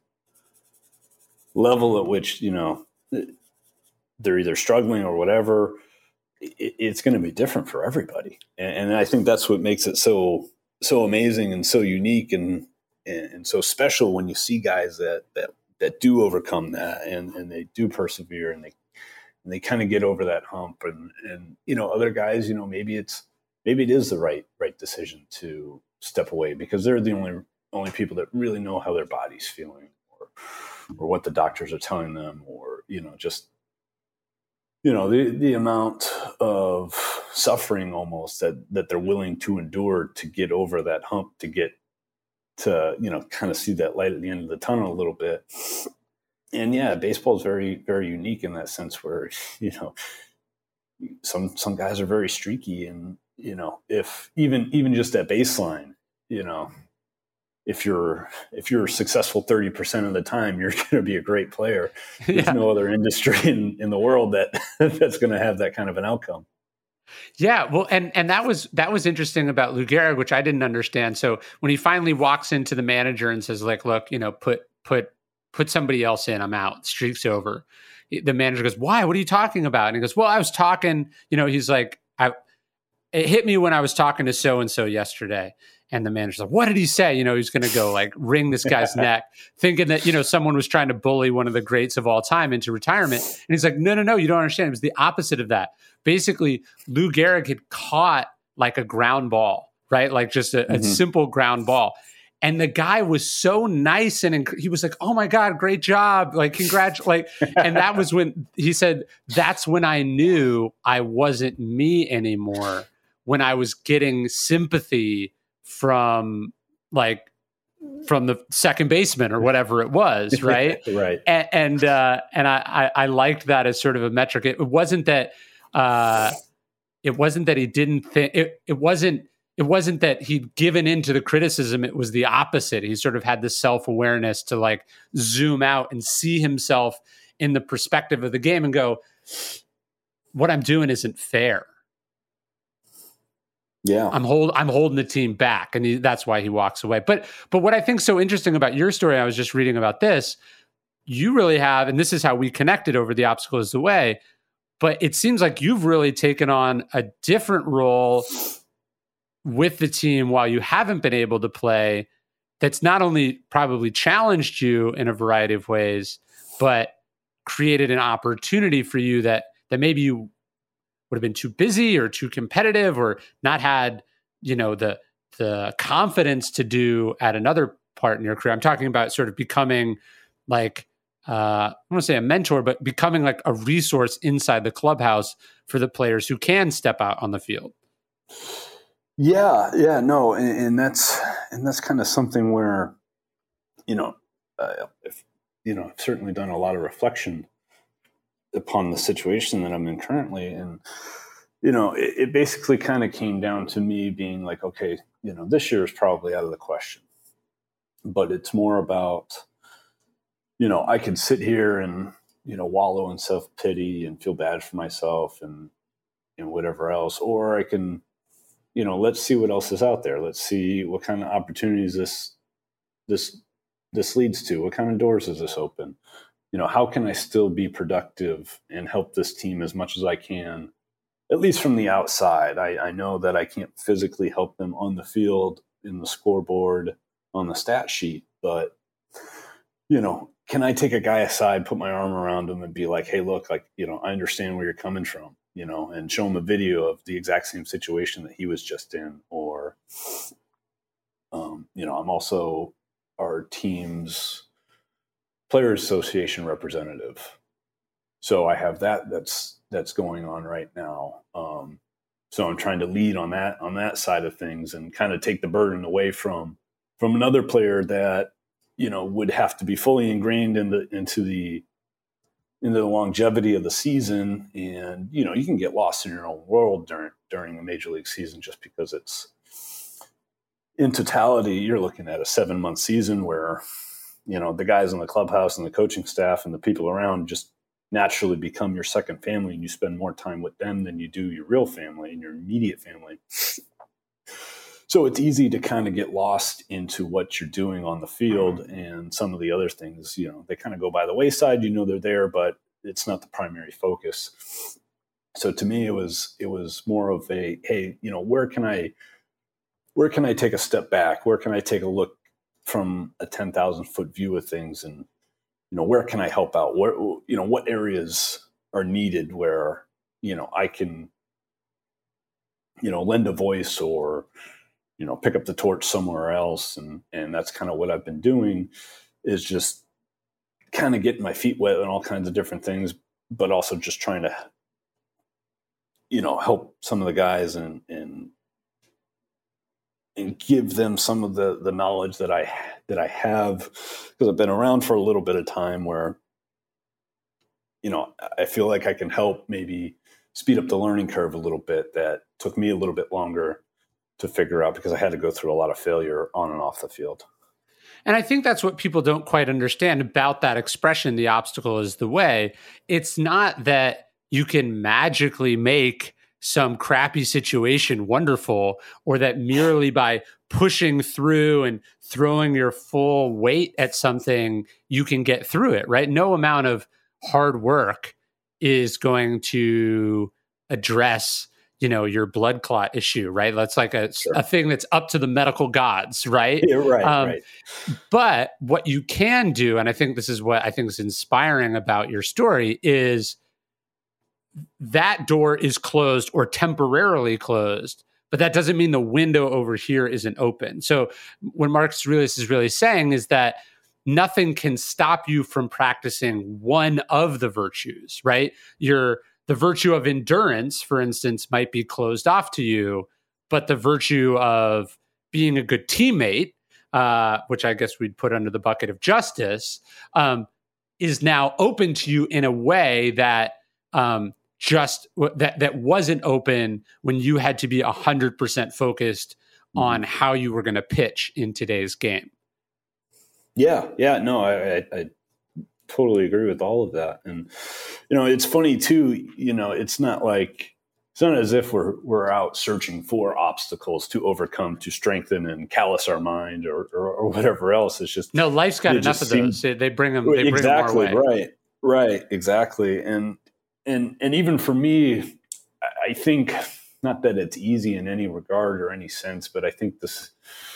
level at which, you know, they're either struggling or whatever, it's going to be different for everybody. And, and I think that's what makes it so, so amazing and so unique and, and, and so special when you see guys that, that, that do overcome that and, and they do persevere and they, and they kind of get over that hump. And, and, you know, other guys, you know, maybe it's, maybe it is the right, right decision to step away because they're the only, only people that really know how their body's feeling, or, or what the doctors are telling them, or, you know, just, you know, the, the amount of suffering almost that, that they're willing to endure to get over that hump, to get to, you know, kind of see that light at the end of the tunnel a little bit. And yeah, baseball is very, very unique in that sense where, you know, some, some guys are very streaky, and, you know, if even, even just at baseline, you know, if you're if you're successful thirty percent of the time, you're going to be a great player. There's yeah. no other industry in, in the world that that's going to have that kind of an outcome. Yeah, well, and and that was that was interesting about Lou Gehrig, which I didn't understand. So when he finally walks into the manager and says, like, look, you know, put put put somebody else in, I'm out, streak's over. The manager goes, why? What are you talking about? And he goes, well, I was talking, you know, he's like, I it hit me when I was talking to so and so yesterday. And the manager's like, what did he say? You know, he's going to go like wring this guy's neck, thinking that, you know, someone was trying to bully one of the greats of all time into retirement. And he's like, no, no, no, you don't understand. It was the opposite of that. Basically, Lou Gehrig had caught like a ground ball, right? Like just a, mm-hmm. a simple ground ball. And the guy was so nice. And inc- he was like, oh my God, great job. Like, congratulations. Like, and that was when he said, that's when I knew I wasn't me anymore, when I was getting sympathy from like from the second baseman or whatever it was, right? Right. And and, uh, and I, I I liked that as sort of a metric. It, it wasn't that uh, it wasn't that he didn't think it. It wasn't it wasn't that he'd given into the criticism. It was the opposite. He sort of had this self-awareness to like zoom out and see himself in the perspective of the game and go, what I'm doing isn't fair. Yeah, I'm hold I'm holding the team back, and he, that's why he walks away. But but what I think so interesting about your story, I was just reading about this. You really have, and this is how we connected over The Obstacle Is the Way. But it seems like you've really taken on a different role with the team while you haven't been able to play. That's not only probably challenged you in a variety of ways, but created an opportunity for you that that maybe you would have been too busy or too competitive or not had, you know, the the confidence to do at another part in your career. I'm talking about sort of becoming like, uh, I don't want to say a mentor, but becoming like a resource inside the clubhouse for the players who can step out on the field. Yeah, yeah, no, and, and that's and that's kind of something where, you know, uh, if, you know, I've certainly done a lot of reflection upon the situation that I'm in currently. And, you know, it, it basically kind of came down to me being like, okay, you know, this year is probably out of the question, but it's more about, you know, I could sit here and, you know, wallow in self-pity and feel bad for myself and, and whatever else, or I can, you know, let's see what else is out there. Let's see what kind of opportunities this, this, this leads to. What kind of doors does this open? You know, how can I still be productive and help this team as much as I can, at least from the outside? I, I know that I can't physically help them on the field, in the scoreboard, on the stat sheet, but, you know, can I take a guy aside, put my arm around him and be like, hey, look, like, you know, I understand where you're coming from, you know, and show him a video of the exact same situation that he was just in. Or, um, you know, I'm also our team's Players Association representative. So I have that that's that's going on right now. Um, so I'm trying to lead on that on that side of things and kind of take the burden away from from another player that, you know, would have to be fully ingrained in the into the into the longevity of the season. And, you know, you can get lost in your own world during during the major league season just because it's in totality, you're looking at a seven month season where, you know, the guys in the clubhouse and the coaching staff and the people around just naturally become your second family, and you spend more time with them than you do your real family and your immediate family. So it's easy to kind of get lost into what you're doing on the field, and some of the other things, you know, they kind of go by the wayside. You know, they're there, but it's not the primary focus. So to me, it was, it was more of a, hey, you know, where can I, where can I take a step back? Where can I take a look from a ten thousand foot view of things, and, you know, where can I help out? Where, you know, what areas are needed where, you know, I can, you know, lend a voice or, you know, pick up the torch somewhere else. And, and that's kind of what I've been doing, is just kind of getting my feet wet and all kinds of different things, but also just trying to, you know, help some of the guys and, and, and give them some of the, the knowledge that I, that I have, because I've been around for a little bit of time where, you know, I feel like I can help maybe speed up the learning curve a little bit that took me a little bit longer to figure out, because I had to go through a lot of failure on and off the field. And I think that's what people don't quite understand about that expression, the obstacle is the way. It's not that you can magically make some crappy situation wonderful, or that merely by pushing through and throwing your full weight at something, you can get through it, right? No amount of hard work is going to address, you know, your blood clot issue, right? That's like a, sure. a thing that's up to the medical gods, right? Yeah, right, um, right. But what you can do, and I think this is what I think is inspiring about your story, is that door is closed or temporarily closed, but that doesn't mean the window over here isn't open. So what Marcus Aurelius is really saying is that nothing can stop you from practicing one of the virtues, right? Your the virtue of endurance, for instance, might be closed off to you, but the virtue of being a good teammate, uh, which I guess we'd put under the bucket of justice, um, is now open to you in a way that um, just that that wasn't open when you had to be a hundred percent focused mm-hmm. on how you were going to pitch in today's game. Yeah, yeah, no, I, I, I totally agree with all of that, and you know, it's funny too. You know, it's not like. It's not as if we're we're out searching for obstacles to overcome, to strengthen and callous our mind, or or, or whatever else. It's just no. Life's got enough of those. Seem, they bring them. They bring exactly them our way. right, right, exactly. And and and even for me, I think not that it's easy in any regard or any sense, but I think this,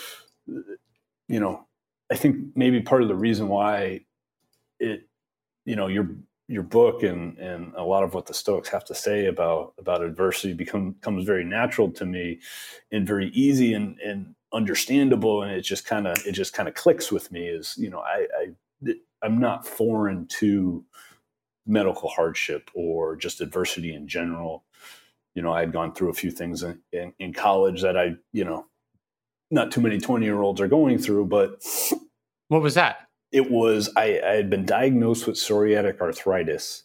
you know, I think maybe part of the reason why it, you know, you're. your book and, and a lot of what the Stoics have to say about, about adversity become, becomes very natural to me and very easy and, and understandable. And it just kind of, it just kind of clicks with me is, you know, I, I, I'm not foreign to medical hardship or just adversity in general. You know, I had gone through a few things in, in, in college that I, you know, not too many twenty year olds are going through, but what was that? It was, I, I had been diagnosed with psoriatic arthritis,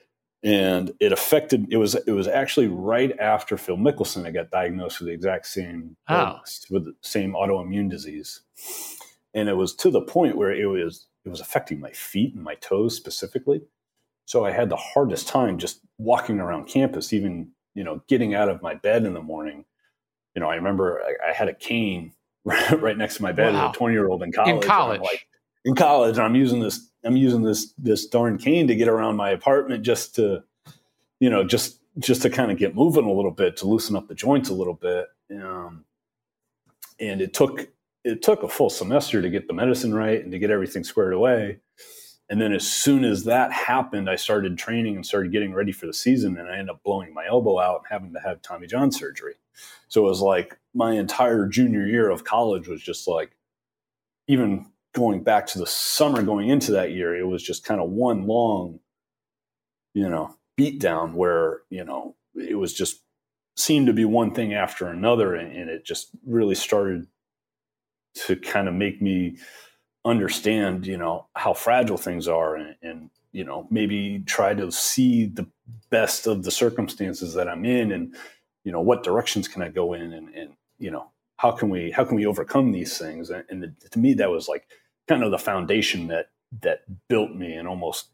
and it affected, it was, it was actually right after Phil Mickelson had got diagnosed with the exact same, oh. illness, with the same autoimmune disease. And it was to the point where it was, it was affecting my feet and my toes specifically. So I had the hardest time just walking around campus, even, you know, getting out of my bed in the morning. You know, I remember I, I had a cane right, right next to my bed wow. as a twenty year old in college. In college. Like, in college, I'm using this, I'm using this, this darn cane to get around my apartment just to, you know, just, just to kind of get moving a little bit, to loosen up the joints a little bit. Um, and it took, it took a full semester to get the medicine right and to get everything squared away. And then as soon as that happened, I started training and started getting ready for the season. And I ended up blowing my elbow out and having to have Tommy John surgery. So it was like my entire junior year of college was just like, even going back to the summer going into that year, it was just kind of one long, you know, beat down where, you know, it was just seemed to be one thing after another. And, and it just really started to kind of make me understand, you know, how fragile things are and, and, you know, maybe try to see the best of the circumstances that I'm in and, you know, what directions can I go in and, and you know, how can we, how can we overcome these things? And, and the, to me, that was like, kind of the foundation that that built me and almost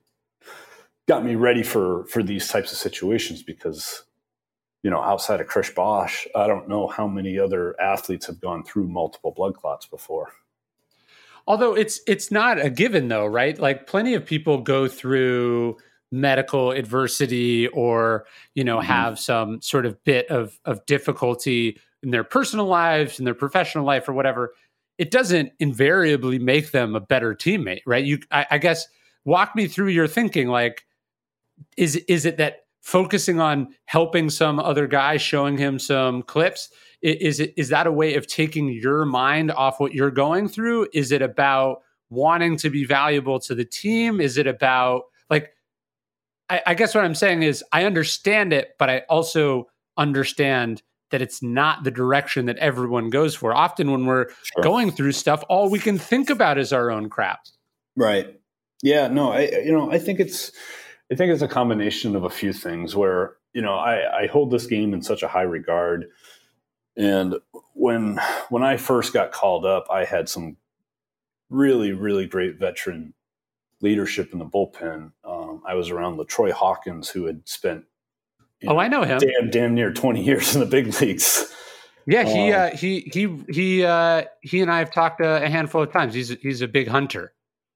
got me ready for for these types of situations because, you know, outside of Chris Bosh, I don't know how many other athletes have gone through multiple blood clots before. Although it's it's not a given though, right? Like plenty of people go through medical adversity or, you know, mm-hmm. have some sort of bit of of difficulty in their personal lives, in their professional life or whatever. It doesn't invariably make them a better teammate, right? You, I, I guess, walk me through your thinking. Like, is is it that focusing on helping some other guy, showing him some clips, is it is that a way of taking your mind off what you're going through? Is it about wanting to be valuable to the team? Is it about like? I, I guess what I'm saying is I understand it, but I also understand that it's not the direction that everyone goes for. Often when we're sure. going through stuff, all we can think about is our own crap. Right. Yeah, no, I, you know, I think it's, I think it's a combination of a few things where, you know, I, I hold this game in such a high regard. And when, when I first got called up, I had some really, really great veteran leadership in the bullpen. Um, I was around LaTroy Hawkins, who had spent You oh, know, I know him. Damn, damn near twenty years in the big leagues. Yeah, he, um, uh, he, he, he, uh, he, and I have talked a, a handful of times. He's, he's a big hunter.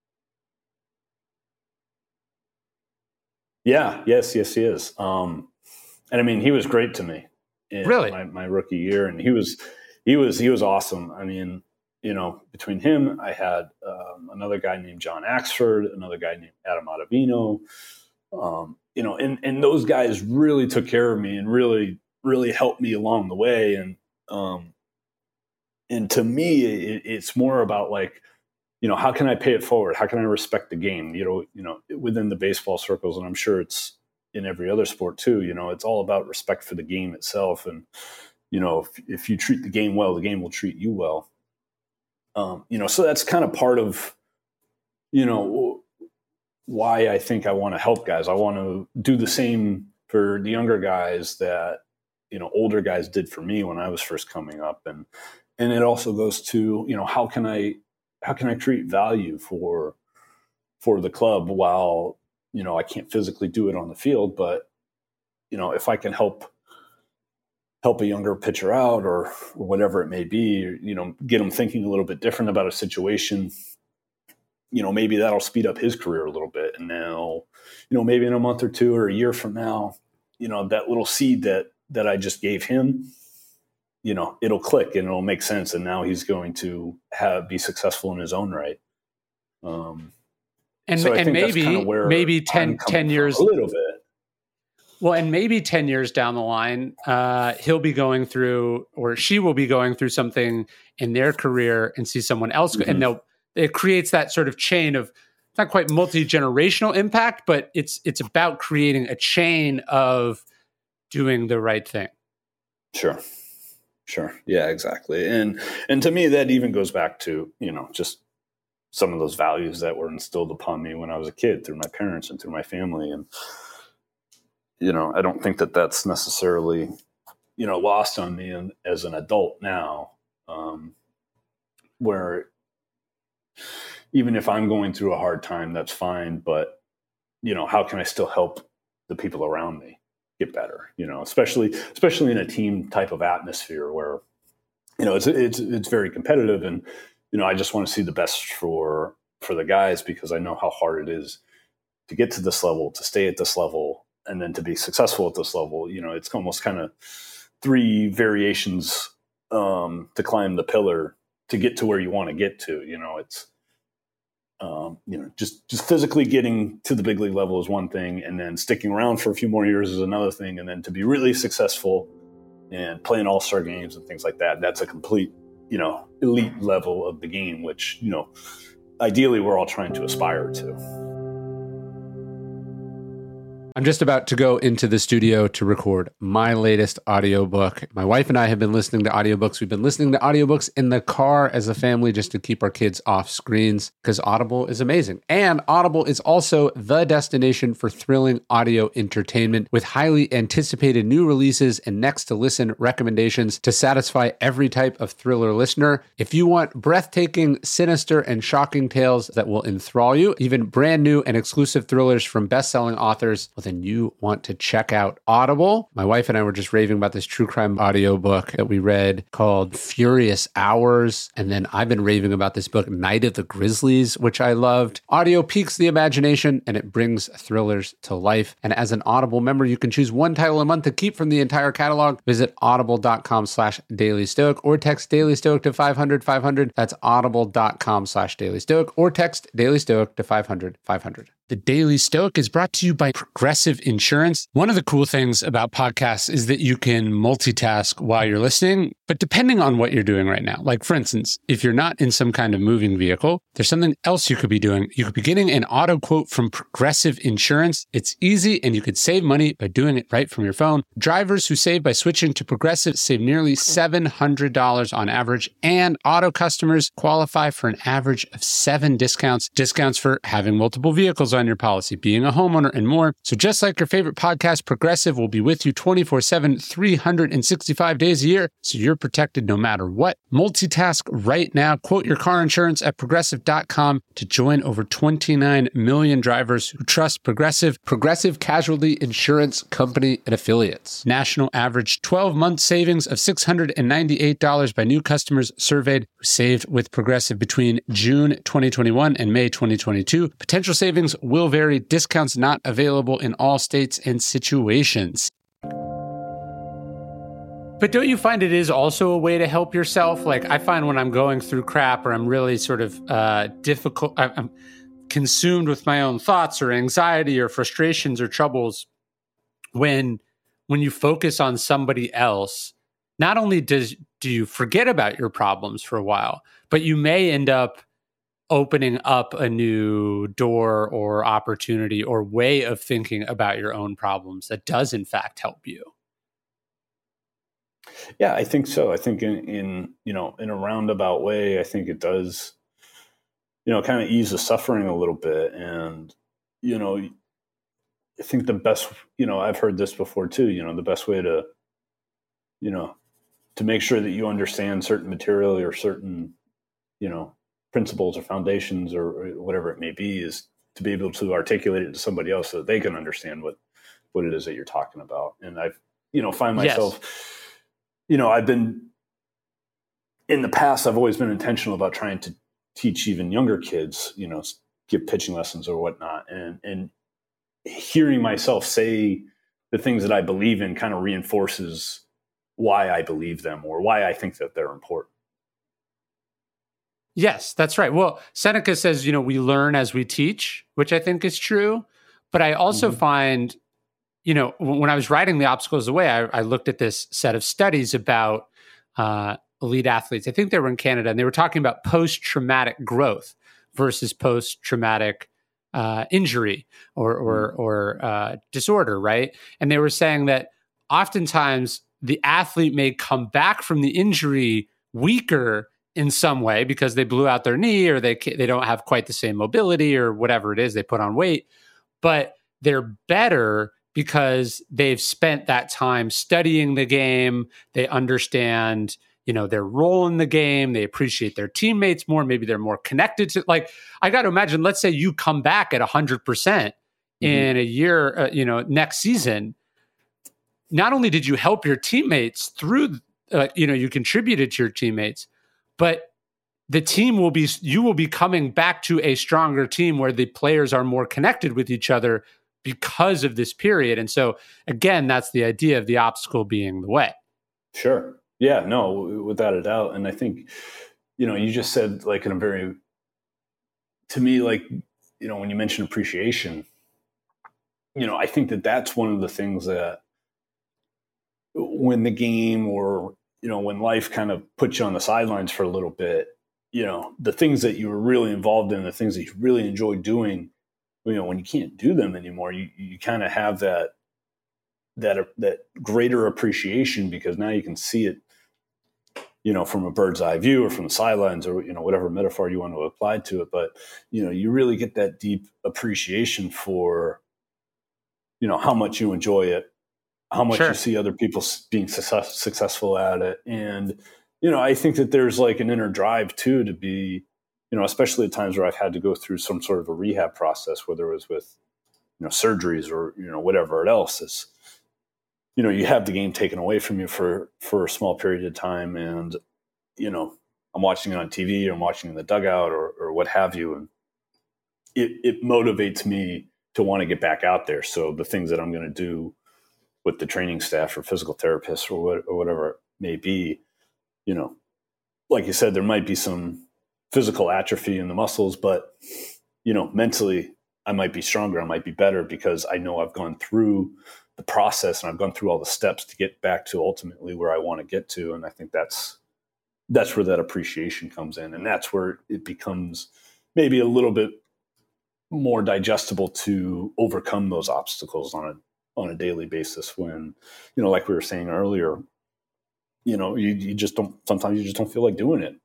Yeah, yes, yes, he is. Um, and I mean, he was great to me. In really, my, my rookie year, and he was, he was, he was awesome. I mean, you know, between him, I had um, another guy named John Axford, another guy named Adam Ottavino. Um, you know, and, and those guys really took care of me and really, really helped me along the way. And, um, and to me, it, it's more about like, you know, how can I pay it forward? How can I respect the game? You know, you know, within the baseball circles, and I'm sure it's in every other sport too, you know, it's all about respect for the game itself. And, you know, if, if you treat the game well, the game will treat you well. Um, you know, so that's kind of part of, you know, why I think I want to help guys. I want to do the same for the younger guys that, you know, older guys did for me when I was first coming up. And, and it also goes to, you know, how can I, how can I create value for, for the club while, you know, I can't physically do it on the field, but, you know, if I can help, help a younger pitcher out or, or whatever it may be, you know, get him thinking a little bit different about a situation, you know, maybe that'll speed up his career a little bit. And now, you know, maybe in a month or two or a year from now, you know, that little seed that, that I just gave him, you know, it'll click and it'll make sense. And now he's going to have, be successful in his own right. Um, and so I and think maybe, that's kind of where maybe ten, ten years, a little bit. Well, and maybe ten years down the line, uh, he'll be going through, or she will be going through something in their career and see someone else, mm-hmm. and they'll, it creates that sort of chain of, not quite multi-generational impact, but it's it's about creating a chain of doing the right thing. Sure. Sure. Yeah, exactly. And and to me, that even goes back to, you know, just some of those values that were instilled upon me when I was a kid through my parents and through my family. And, you know, I don't think that that's necessarily, you know, lost on me and, as an adult now, um, where even if I'm going through a hard time, that's fine. But, you know, how can I still help the people around me get better? You know, especially especially in a team type of atmosphere where, you know, it's it's it's very competitive, and, you know, I just want to see the best for for the guys, because I know how hard it is to get to this level, to stay at this level, and then to be successful at this level. You know, it's almost kind of three variations um, to climb the pillar to get to where you want to get to. You know, it's Um, you know, just, just physically getting to the big league level is one thing, and then sticking around for a few more years is another thing. And then to be really successful and playing all-star games and things like that, that's a complete, you know, elite level of the game, which, you know, ideally we're all trying to aspire to. I'm just about to go into the studio to record my latest audiobook. My wife and I have been listening to audiobooks. We've been listening to audiobooks in the car as a family just to keep our kids off screens, because Audible is amazing. And Audible is also the destination for thrilling audio entertainment, with highly anticipated new releases and next to listen recommendations to satisfy every type of thriller listener. If you want breathtaking, sinister, and shocking tales that will enthrall you, even brand new and exclusive thrillers from best-selling authors, then you want to check out Audible. My wife and I were just raving about this true crime audiobook that we read called Furious Hours. And then I've been raving about this book, Night of the Grizzlies, which I loved. Audio piques the imagination and it brings thrillers to life. And as an Audible member, you can choose one title a month to keep from the entire catalog. Visit audible.com slash Daily Stoic or text Daily Stoic to five hundred five hundred. That's audible.com slash Daily Stoic or text Daily Stoic to five hundred five hundred. The Daily Stoic is brought to you by Progressive Insurance. One of the cool things about podcasts is that you can multitask while you're listening, but depending on what you're doing right now. Like, for instance, if you're not in some kind of moving vehicle, there's something else you could be doing. You could be getting an auto quote from Progressive Insurance. It's easy, and you could save money by doing it right from your phone. Drivers who save by switching to Progressive save nearly seven hundred dollars on average, and auto customers qualify for an average of seven discounts. Discounts for having multiple vehicles on your policy, being a homeowner, and more. So just like your favorite podcast, Progressive will be with you twenty-four seven, three hundred sixty-five days a year, so you're protected no matter what. Multitask right now. Quote your car insurance at progressive dot com to join over twenty-nine million drivers who trust Progressive. Progressive Casualty Insurance Company and Affiliates. National average twelve-month savings of six hundred ninety-eight dollars by new customers surveyed who saved with Progressive between June twenty twenty-one and May twenty twenty-two. Potential savings will vary. Discounts not available in all states and situations. But don't you find it is also a way to help yourself? Like, I find when I'm going through crap, or I'm really sort of uh, difficult, I'm consumed with my own thoughts or anxiety or frustrations or troubles, when when you focus on somebody else, not only does do you forget about your problems for a while, but you may end up opening up a new door or opportunity or way of thinking about your own problems that does in fact help you. Yeah, I think so. I think in, in you know in a roundabout way, I think it does, you know, kind of ease the suffering a little bit. And you know, I think the best, you know, I've heard this before too. You know, the best way to, you know, to make sure that you understand certain material or certain, you know, principles or foundations or, or whatever it may be is to be able to articulate it to somebody else so that they can understand what what it is that you're talking about. And I've, you know, find Yes. myself, you know, I've been in the past, I've always been intentional about trying to teach even younger kids, you know, give pitching lessons or whatnot. And, and hearing myself say the things that I believe in kind of reinforces why I believe them or why I think that they're important. Yes, that's right. Well, Seneca says, you know, we learn as we teach, which I think is true. But I also Mm-hmm. find, you know, when I was writing The Obstacles Away, I, I looked at this set of studies about uh, elite athletes. I think they were in Canada, and they were talking about post-traumatic growth versus post-traumatic uh, injury or or, Mm-hmm. or uh, disorder, right? And they were saying that oftentimes the athlete may come back from the injury weaker in some way because they blew out their knee or they they don't have quite the same mobility or whatever it is, they put on weight, but they're better because they've spent that time studying the game. They understand, you know, their role in the game. They appreciate their teammates more. Maybe they're more connected to, like, I got to imagine, let's say you come back at one hundred percent Mm-hmm. in a year, uh, you know, next season. Not only did you help your teammates through, uh, you know, you contributed to your teammates, but the team will be, you will be coming back to a stronger team where the players are more connected with each other because of this period. And so, again, that's the idea of the obstacle being the way. Sure. Yeah, no, without a doubt. And I think, you know, you just said, like, in a very, to me, like, you know, when you mention appreciation, you know, I think that that's one of the things that when the game or, you know, when life kind of puts you on the sidelines for a little bit, you know, the things that you were really involved in, the things that you really enjoy doing, you know, when you can't do them anymore, you, you kind of have that, that, that greater appreciation because now you can see it, you know, from a bird's eye view or from the sidelines or, you know, whatever metaphor you want to apply to it. But, you know, you really get that deep appreciation for, you know, how much you enjoy it, how much you Sure. see other people being success, successful at it. And, you know, I think that there's like an inner drive too, to be, you know, especially at times where I've had to go through some sort of a rehab process, whether it was with, you know, surgeries or, you know, whatever else is, you know, you have the game taken away from you for, for a small period of time. And, you know, I'm watching it on T V or I'm watching in the dugout or, or what have you. And it, it motivates me to want to get back out there. So the things that I'm going to do with the training staff or physical therapists or, what, or whatever it may be, you know, like you said, there might be some physical atrophy in the muscles, but, you know, mentally I might be stronger. I might be better because I know I've gone through the process and I've gone through all the steps to get back to ultimately where I want to get to. And I think that's, that's where that appreciation comes in. And that's where it becomes maybe a little bit more digestible to overcome those obstacles on a, on a daily basis when, you know, like we were saying earlier, you know, you, you just don't, sometimes you just don't feel like doing it.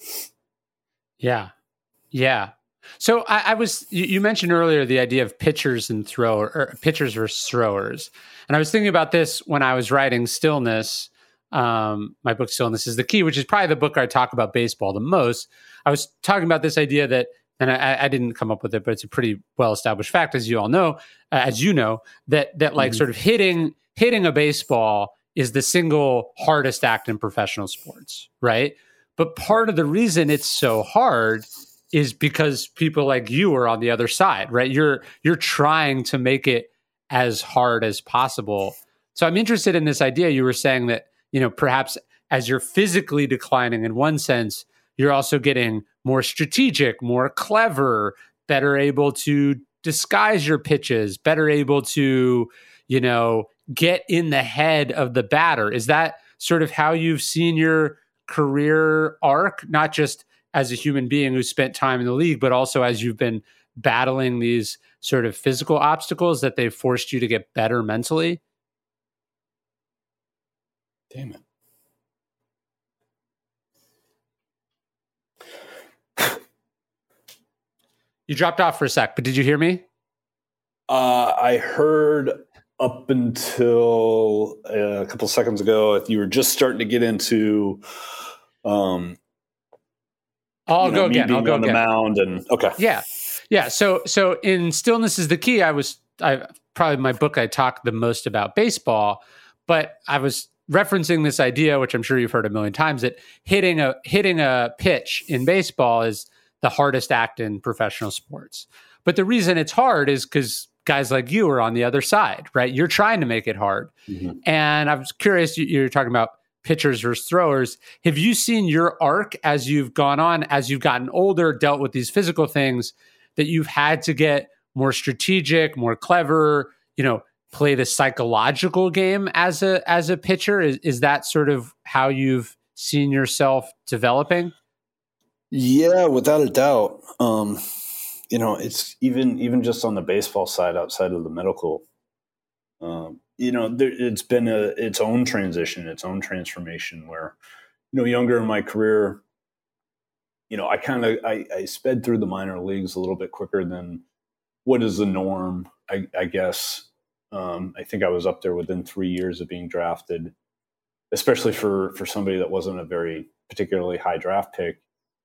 Yeah. Yeah. So I, I was, you, you mentioned earlier the idea of pitchers and thrower, or pitchers versus throwers. And I was thinking about this when I was writing Stillness. Um, my book Stillness is the Key, which is probably the book I talk about baseball the most. I was talking about this idea that, and I, I didn't come up with it, but it's a pretty well-established fact, as you all know, uh, as you know, that that like Mm-hmm. sort of hitting hitting a baseball is the single hardest act in professional sports, right? But part of the reason it's so hard is because people like you are on the other side, right? You're you're trying to make it as hard as possible. So I'm interested in this idea. You were saying that, you know, perhaps as you're physically declining in one sense, you're also getting more strategic, more clever, better able to disguise your pitches, better able to, you know, get in the head of the batter. Is that sort of how you've seen your career arc, not just as a human being who spent time in the league, but also as you've been battling these sort of physical obstacles that they've forced you to get better mentally? Damn it. You dropped off for a sec, but did you hear me? Uh, I heard up until uh, a couple seconds ago, you were just starting to get into um, I'll you know, go me again. being I'll go on the again. mound and okay. Yeah. Yeah. So, so in Stillness is the Key, I was, I probably my book, I talked the most about baseball, but I was referencing this idea, which I'm sure you've heard a million times, that hitting a, hitting a pitch in baseball is the hardest act in professional sports. But the reason it's hard is because guys like you are on the other side, right? You're trying to make it hard. Mm-hmm. And I was curious, you're talking about pitchers versus throwers. Have you seen your arc as you've gone on, as you've gotten older, dealt with these physical things, that you've had to get more strategic, more clever, you know, play the psychological game as a as a pitcher? Is, is that sort of how you've seen yourself developing? Yeah, without a doubt. Um, you know, it's even even just on the baseball side, outside of the medical, um, you know, there, it's been a its own transition, its own transformation. Where, you know, younger in my career, you know, I kind of I, I sped through the minor leagues a little bit quicker than what is the norm. I, I guess um, I think I was up there within three years of being drafted, especially for for somebody that wasn't a very particularly high draft pick.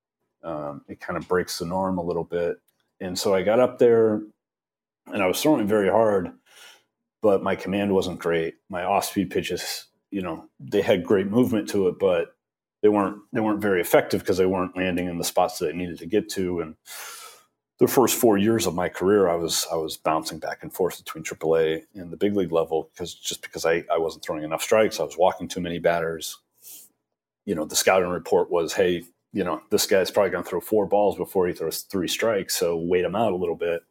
Um, it kind of breaks the norm a little bit. And so I got up there and I was throwing very hard, but my command wasn't great. My off-speed pitches, you know, they had great movement to it, but they weren't they weren't very effective because they weren't landing in the spots that I needed to get to. And the first four years of my career, I was I was bouncing back and forth between triple A and the big league level because just because I, I wasn't throwing enough strikes, I was walking too many batters. You know, the scouting report was, hey, you know, this guy's probably going to throw four balls before he throws three strikes, so wait him out a little bit.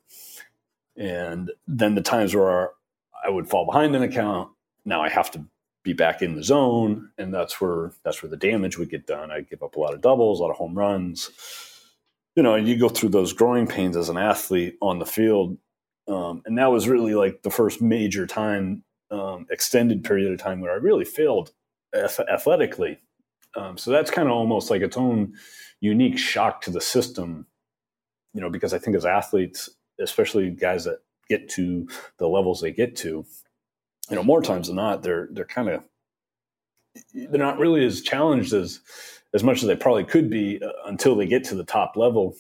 And then the times where I would fall behind an account, now I have to be back in the zone, and that's where that's where the damage would get done. I'd give up a lot of doubles, a lot of home runs. You know, and you go through those growing pains as an athlete on the field. Um, and that was really like the first major time, um, extended period of time where I really failed athletically. Um, so that's kind of almost like its own unique shock to the system, you know, because I think as athletes, especially guys that get to the levels they get to, you know, more times than not, they're they're kind of they're not really as challenged as as much as they probably could be uh, until they get to the top level.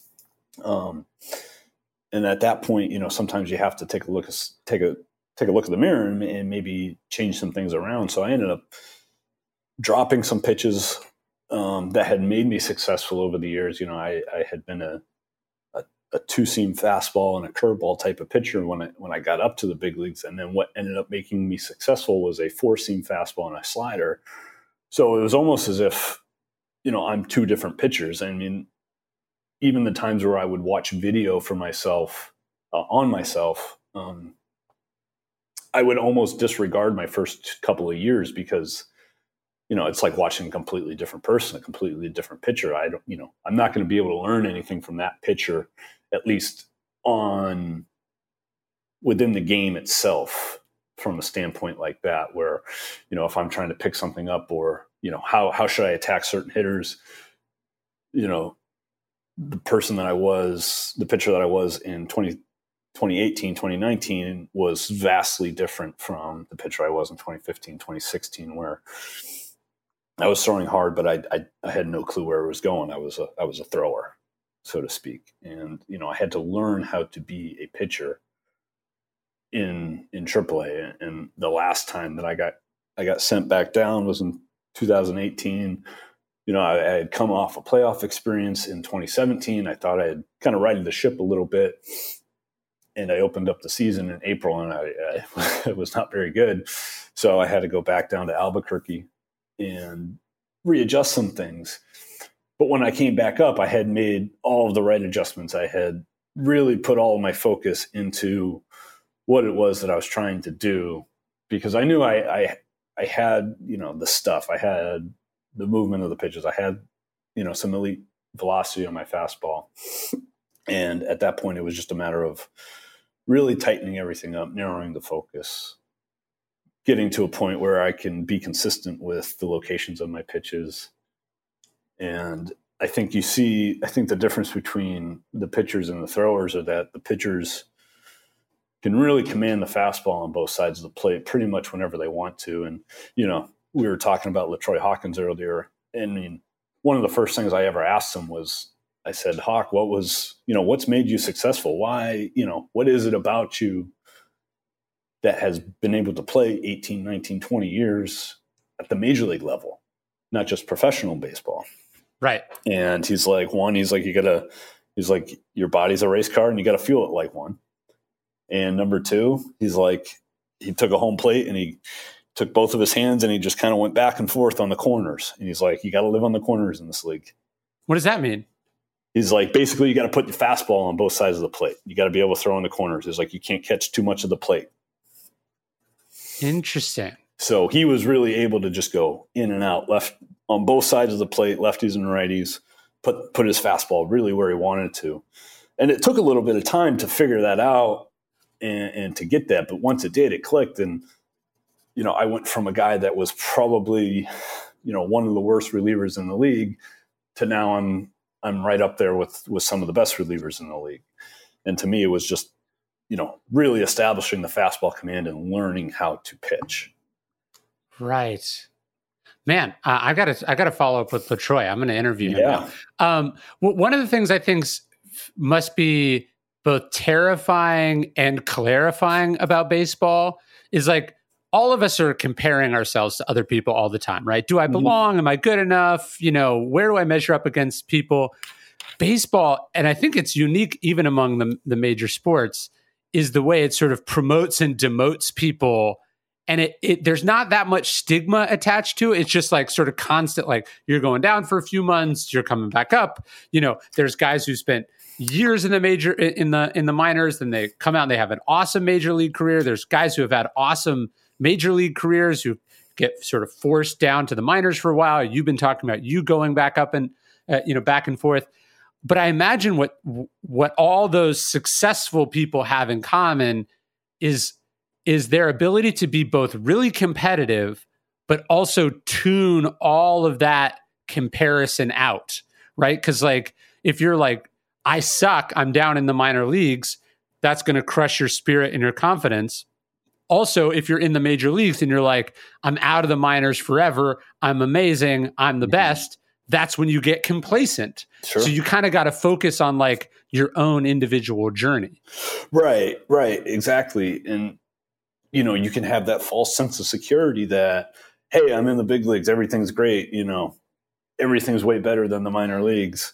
Um, and at that point, you know, sometimes you have to take a look take a take a look at the mirror and, and maybe change some things around. So I ended up dropping some pitches um, that had made me successful over the years. You know, I, I had been a, a, a two-seam fastball and a curveball type of pitcher when I, when I got up to the big leagues. And then what ended up making me successful was a four-seam fastball and a slider. So it was almost as if, you know, I'm two different pitchers. I mean, even the times where I would watch video for myself, uh, on myself, um, I would almost disregard my first couple of years because, you know, it's like watching a completely different person, a completely different pitcher. I don't, you know, I'm not going to be able to learn anything from that pitcher, at least on within the game itself, from a standpoint like that, where, you know, if I'm trying to pick something up or, you know, how, how should I attack certain hitters? You know, the person that I was, the pitcher that I was in twenty eighteen, twenty nineteen was vastly different from the pitcher I was in twenty fifteen, twenty sixteen, where I was throwing hard, but I, I I had no clue where it was going. I was a I was a thrower, so to speak, and you know I had to learn how to be a pitcher in in triple A. And the last time that I got I got sent back down was in two thousand eighteen. You know, I, I had come off a playoff experience in twenty seventeen. I thought I had kind of righted the ship a little bit, and I opened up the season in April, and I, I it was not very good. So I had to go back down to Albuquerque and readjust some things. But when I came back up, I had made all of the right adjustments. I had really put all of my focus into what it was that I was trying to do, because I knew I, I, I had, you know, the stuff. I had the movement of the pitches. I had, you know, some elite velocity on my fastball. And at that point, it was just a matter of really tightening everything up, narrowing the focus, getting to a point where I can be consistent with the locations of my pitches. And I think you see, I think the difference between the pitchers and the throwers are that the pitchers can really command the fastball on both sides of the plate pretty much whenever they want to. And, you know, we were talking about LaTroy Hawkins earlier. And I mean, one of the first things I ever asked him was, I said, Hawk, what was, you know, what's made you successful? Why, you know, what is it about you that has been able to play eighteen, nineteen, twenty years at the major league level, not just professional baseball? Right. And he's like, one, he's like, you gotta, he's like, your body's a race car and you got to fuel it like one. And number two, he's like, he took a home plate and he took both of his hands and he just kind of went back and forth on the corners. And he's like, you got to live on the corners in this league. What does that mean? He's like, basically, you got to put your fastball on both sides of the plate. You got to be able to throw in the corners. He's like, you can't catch too much of the plate. Interesting. So he was really able to just go in and out, left on both sides of the plate, lefties and righties, put put his fastball really where he wanted to. And it took a little bit of time to figure that out and, and to get that. But once it did, it clicked. And, you know, I went from a guy that was probably, you know, one of the worst relievers in the league to now I'm I'm right up there with, with some of the best relievers in the league. And to me, it was just, you know, really establishing the fastball command and learning how to pitch. Right. Man, uh, I got to I got to follow up with LaTroy. I'm going to interview him. Yeah. Now. Um, w- one of the things I think must be both terrifying and clarifying about baseball is like all of us are comparing ourselves to other people all the time, right? Do I belong? Mm-hmm. Am I good enough? You know, where do I measure up against people? Baseball, and I think it's unique even among the, the major sports, is the way it sort of promotes and demotes people. And it, it there's not that much stigma attached to it. It's just like sort of constant, like you're going down for a few months, you're coming back up. You know, there's guys who spent years in the major in the in the minors, then they come out and they have an awesome major league career. There's guys who have had awesome major league careers who get sort of forced down to the minors for a while. You've been talking about you going back up and uh, you know back and forth. But I imagine what what all those successful people have in common is is their ability to be both really competitive, but also tune all of that comparison out, right? Because like if you're like, I suck, I'm down in the minor leagues, that's going to crush your spirit and your confidence. Also, if you're in the major leagues and you're like, I'm out of the minors forever, I'm amazing, I'm the mm-hmm. best, that's when you get complacent. Sure. So you kind of got to focus on like your own individual journey. Right, right, exactly. And, you know, you can have that false sense of security that, hey, I'm in the big leagues, everything's great, you know, everything's way better than the minor leagues.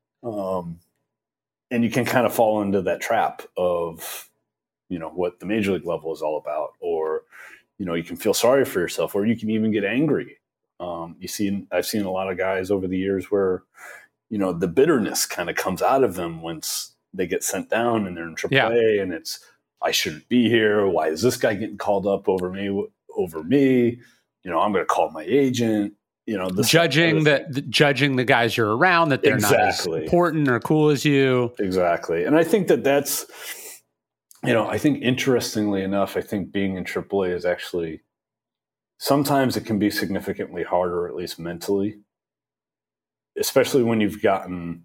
Um, and you can kind of fall into that trap of, you know, what the major league level is all about, or, you know, you can feel sorry for yourself, or you can even get angry. Um, you see, I've seen a lot of guys over the years where, you know, the bitterness kind of comes out of them once they get sent down and they're in triple A yeah. and it's, I shouldn't be here. Why is this guy getting called up over me, over me? You know, I'm going to call my agent, you know, this judging the, the, judging the guys you're around, that they're exactly. not as important or cool as you. Exactly. And I think that that's, you know, I think interestingly enough, I think being in triple A is actually, sometimes it can be significantly harder, at least mentally, especially when you've gotten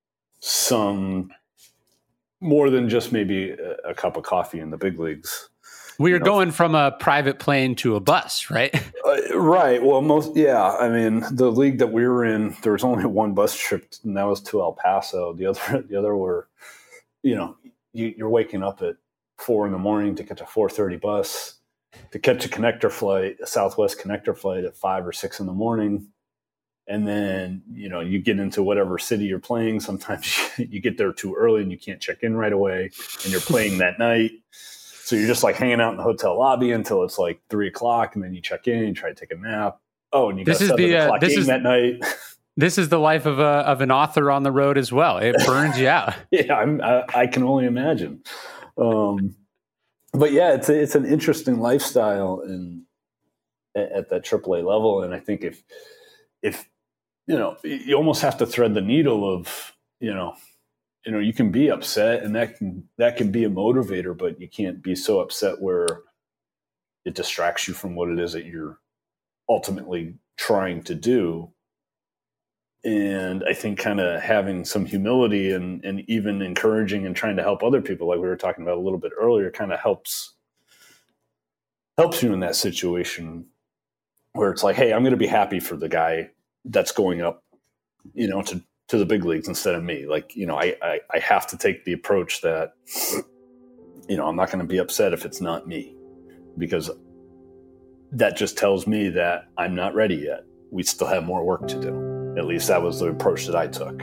some more than just maybe a, a cup of coffee in the big leagues. We are you know? going from a private plane to a bus, right? Uh, right. Well, most, yeah. I mean, the league that we were in, there was only one bus trip, and that was to El Paso. The other, the other were, you know, you, you're waking up at four in the morning to catch a four thirty bus, to catch a connector flight, a Southwest connector flight at five or six in the morning. And then, you know, you get into whatever city you're playing. Sometimes you get there too early and you can't check in right away, and you're playing that night. So you're just like hanging out in the hotel lobby until it's like three o'clock, and then you check in, you try to take a nap. Oh, and you got a seven o'clock uh, game is, that night. This is the life of a of an author on the road as well. It burns you out. Yeah, I'm, I, I can only imagine. Um, but yeah, it's a, it's an interesting lifestyle in at, at that triple A level, and I think if if you know, you almost have to thread the needle of you know, you know, you can be upset, and that can that can be a motivator, but you can't be so upset where it distracts you from what it is that you're ultimately trying to do. And I think kind of having some humility and, and even encouraging and trying to help other people, like we were talking about a little bit earlier, kind of helps helps you in that situation where it's like, hey, I'm going to be happy for the guy that's going up, you know, to, to the big leagues instead of me. Like, you know, I, I, I have to take the approach that, you know, I'm not going to be upset if it's not me, because that just tells me that I'm not ready yet. We still have more work to do. At least that was the approach that I took.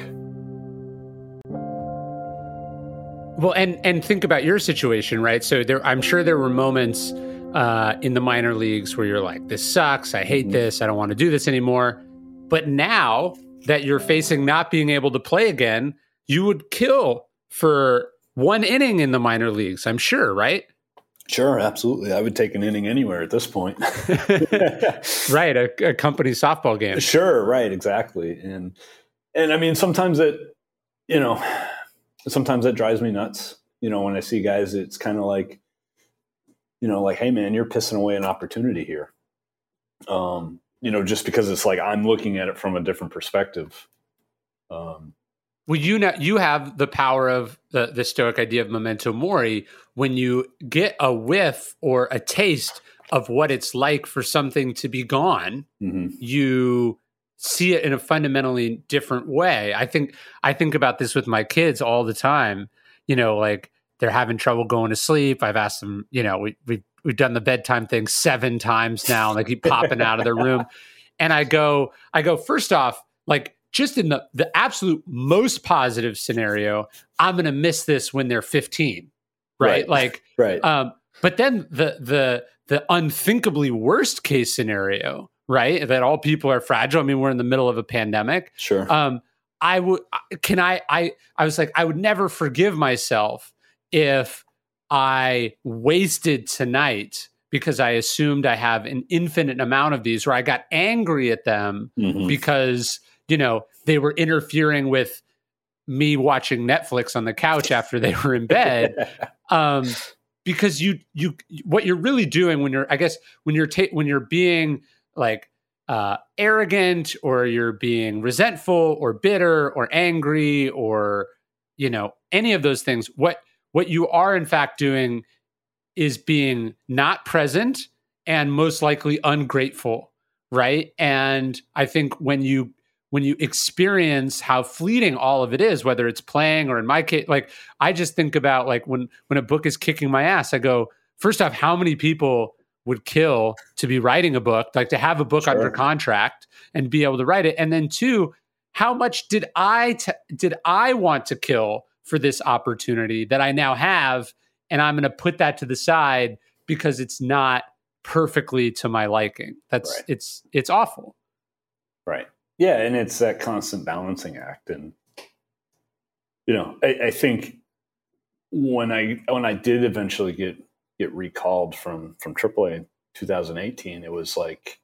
Well, and and think about your situation, right? So there, I'm sure there were moments uh, in the minor leagues where you're like, this sucks. I hate mm-hmm. this. I don't want to do this anymore. But now that you're facing not being able to play again, you would kill for one inning in the minor leagues, I'm sure, right? Sure, absolutely. I would take an inning anywhere at this point. Right, a, a company softball game. Sure, right, exactly. And and I mean, sometimes it, you know, sometimes it drives me nuts. You know, when I see guys, it's kind of like, you know, like, hey man, you're pissing away an opportunity here. Um, you know, just because it's like I'm looking at it from a different perspective. Um, well, you know, you have the power of the the Stoic idea of memento mori. When you get a whiff or a taste of what it's like for something to be gone, mm-hmm. you see it in a fundamentally different way. I think I think about this with my kids all the time. You know, like they're having trouble going to sleep. I've asked them, you know, we we we've done the bedtime thing seven times now, and they keep popping out of their room. And I go, I go, first off, like just in the, the absolute most positive scenario, I'm going to miss this when they're fifteen. Right. right. Like, right. Um, but then the, the, the unthinkably worst case scenario, right, that all people are fragile. I mean, we're in the middle of a pandemic. Sure. Um, I would, can I, I, I was like, I would never forgive myself if I wasted tonight because I assumed I have an infinite amount of these, or I got angry at them mm-hmm. because, you know, they were interfering with me watching Netflix on the couch after they were in bed. um, because you, you, what you're really doing when you're, I guess, when you're, ta- when you're being like, uh, arrogant, or you're being resentful or bitter or angry, or, you know, any of those things, what, what you are in fact doing is being not present and most likely ungrateful. Right. And I think when you, when you experience how fleeting all of it is, whether it's playing or in my case, like I just think about like when, when a book is kicking my ass, I go, first off, how many people would kill to be writing a book, like to have a book sure. under contract and be able to write it? And then two, how much did I, t- did I want to kill for this opportunity that I now have? And I'm going to put that to the side because it's not perfectly to my liking. That's right. it's, it's awful. Right. Yeah, and it's that constant balancing act. And, you know, I, I think when I when I did eventually get get recalled from, from triple A in two thousand eighteen, it was like,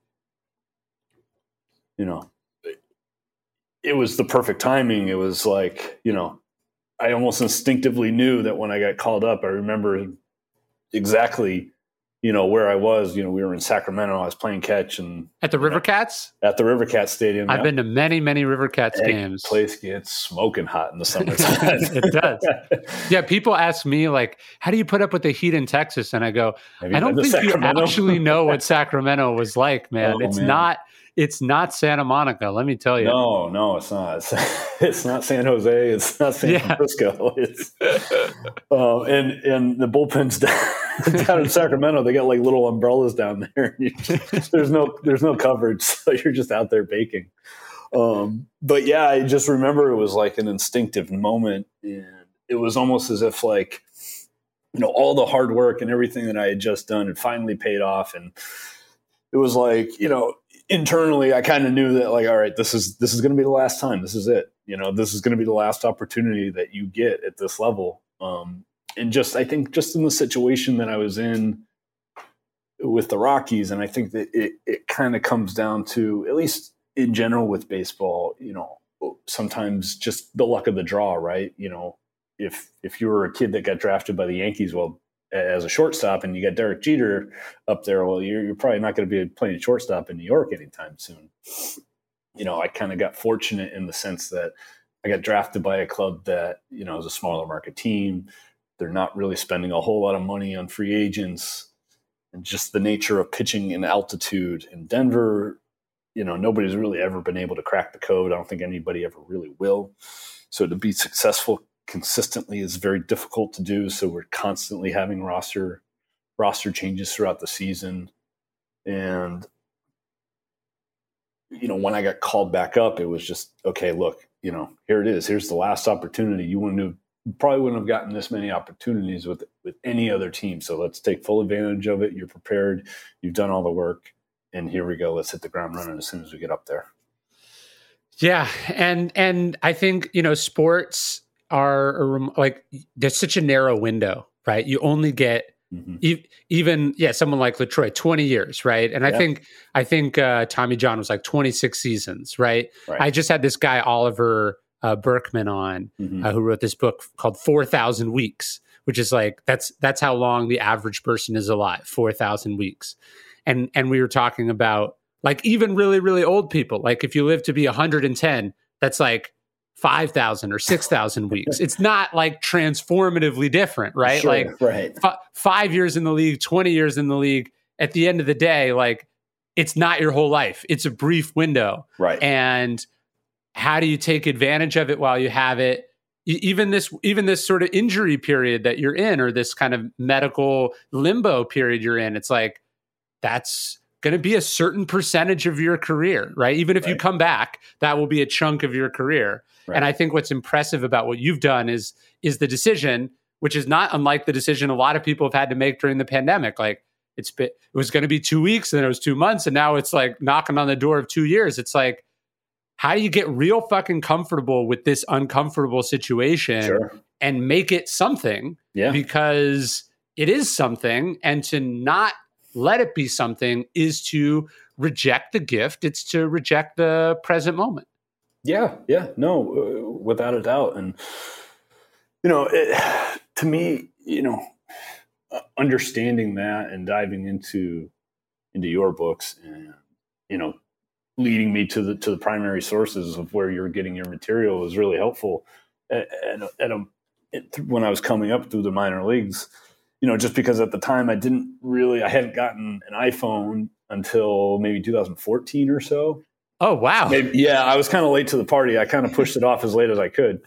you know, it, it was the perfect timing. It was like, you know, I almost instinctively knew that when I got called up, I remember exactly, you know, where I was. You know, we were in Sacramento. I was playing catch and at the River Cats. At the River Cats Stadium. I've yeah. been to many, many River Cats that games. Place gets smoking hot in the summertime. It does. Yeah, people ask me like, "How do you put up with the heat in Texas?" And I go, "I don't think Sacramento? You actually know what Sacramento was like, man. Oh, it's man. not." It's not Santa Monica, let me tell you. No, no, it's not. It's, it's not San Jose. It's not San yeah. Francisco. It's, uh, and and the bullpens down, down in Sacramento, they got like little umbrellas down there. Just, there's no there's no coverage, so you're just out there baking. Um, but yeah, I just remember it was like an instinctive moment, and it was almost as if like, you know, all the hard work and everything that I had just done had finally paid off, and it was like, you know, internally, I kind of knew that, like, all right, this is this is going to be the last time. This is it. You know, this is going to be the last opportunity that you get at this level. Um, and just, I think, just in the situation that I was in with the Rockies, and I think that it it kind of comes down to, at least in general with baseball, you know, sometimes just the luck of the draw, right? You know, if if you were a kid that got drafted by the Yankees, well, as a shortstop, and you got Derek Jeter up there, well, you're, you're probably not going to be playing shortstop in New York anytime soon. you know, I kind of got fortunate in the sense that I got drafted by a club that, you know, is a smaller market team. They're not really spending a whole lot of money on free agents, and just the nature of pitching in altitude in Denver, you know, nobody's really ever been able to crack the code. I don't think anybody ever really will. So to be successful consistently is very difficult to do. So we're constantly having roster roster changes throughout the season. And, you know, when I got called back up, it was just, okay, look, you know, here it is. Here's the last opportunity. You wouldn't have, probably wouldn't have gotten this many opportunities with with any other team. So let's take full advantage of it. You're prepared. You've done all the work. And here we go. Let's hit the ground running as soon as we get up there. Yeah. And, and I think, you know, sports are like, there's such a narrow window, right? You only get mm-hmm. e- even, yeah, someone like LaTroy, twenty years, right? And I yeah. think, I think uh, Tommy John was like twenty-six seasons, right? right. I just had this guy, Oliver uh, Berkman on, mm-hmm. uh, who wrote this book called four thousand Weeks, which is like, that's, that's how long the average person is alive, four thousand weeks. And, and we were talking about like, even really, really old people, like if you live to be one hundred ten, that's like five thousand or six thousand weeks. It's not like transformatively different, right? Sure, like right. f- five years in the league, twenty years in the league, at the end of the day, like it's not your whole life. It's a brief window. Right. And how do you take advantage of it while you have it? E- even this, even this sort of injury period that you're in, or this kind of medical limbo period you're in, it's like, that's going to be a certain percentage of your career, right? Even if right. you come back, that will be a chunk of your career. Right. And I think what's impressive about what you've done is is the decision, which is not unlike the decision a lot of people have had to make during the pandemic. Like it's been, it was going to be two weeks, and then it was two months, and now it's like knocking on the door of two years. It's like, how do you get real fucking comfortable with this uncomfortable situation sure. and make it something? Yeah. Because it is something, and to not let it be something is to reject the gift. It's to reject the present moment. Yeah, yeah, no, uh, without a doubt. And, you know, it, to me, you know, uh, understanding that and diving into into your books and, you know, leading me to the to the primary sources of where you're getting your material was really helpful. At, at, a, at a, it, when I was coming up through the minor leagues, you know, just because at the time I didn't really, I hadn't gotten an iPhone until maybe two thousand fourteen or so. Oh, wow. Maybe, yeah, I was kind of late to the party. I kind of pushed it off as late as I could.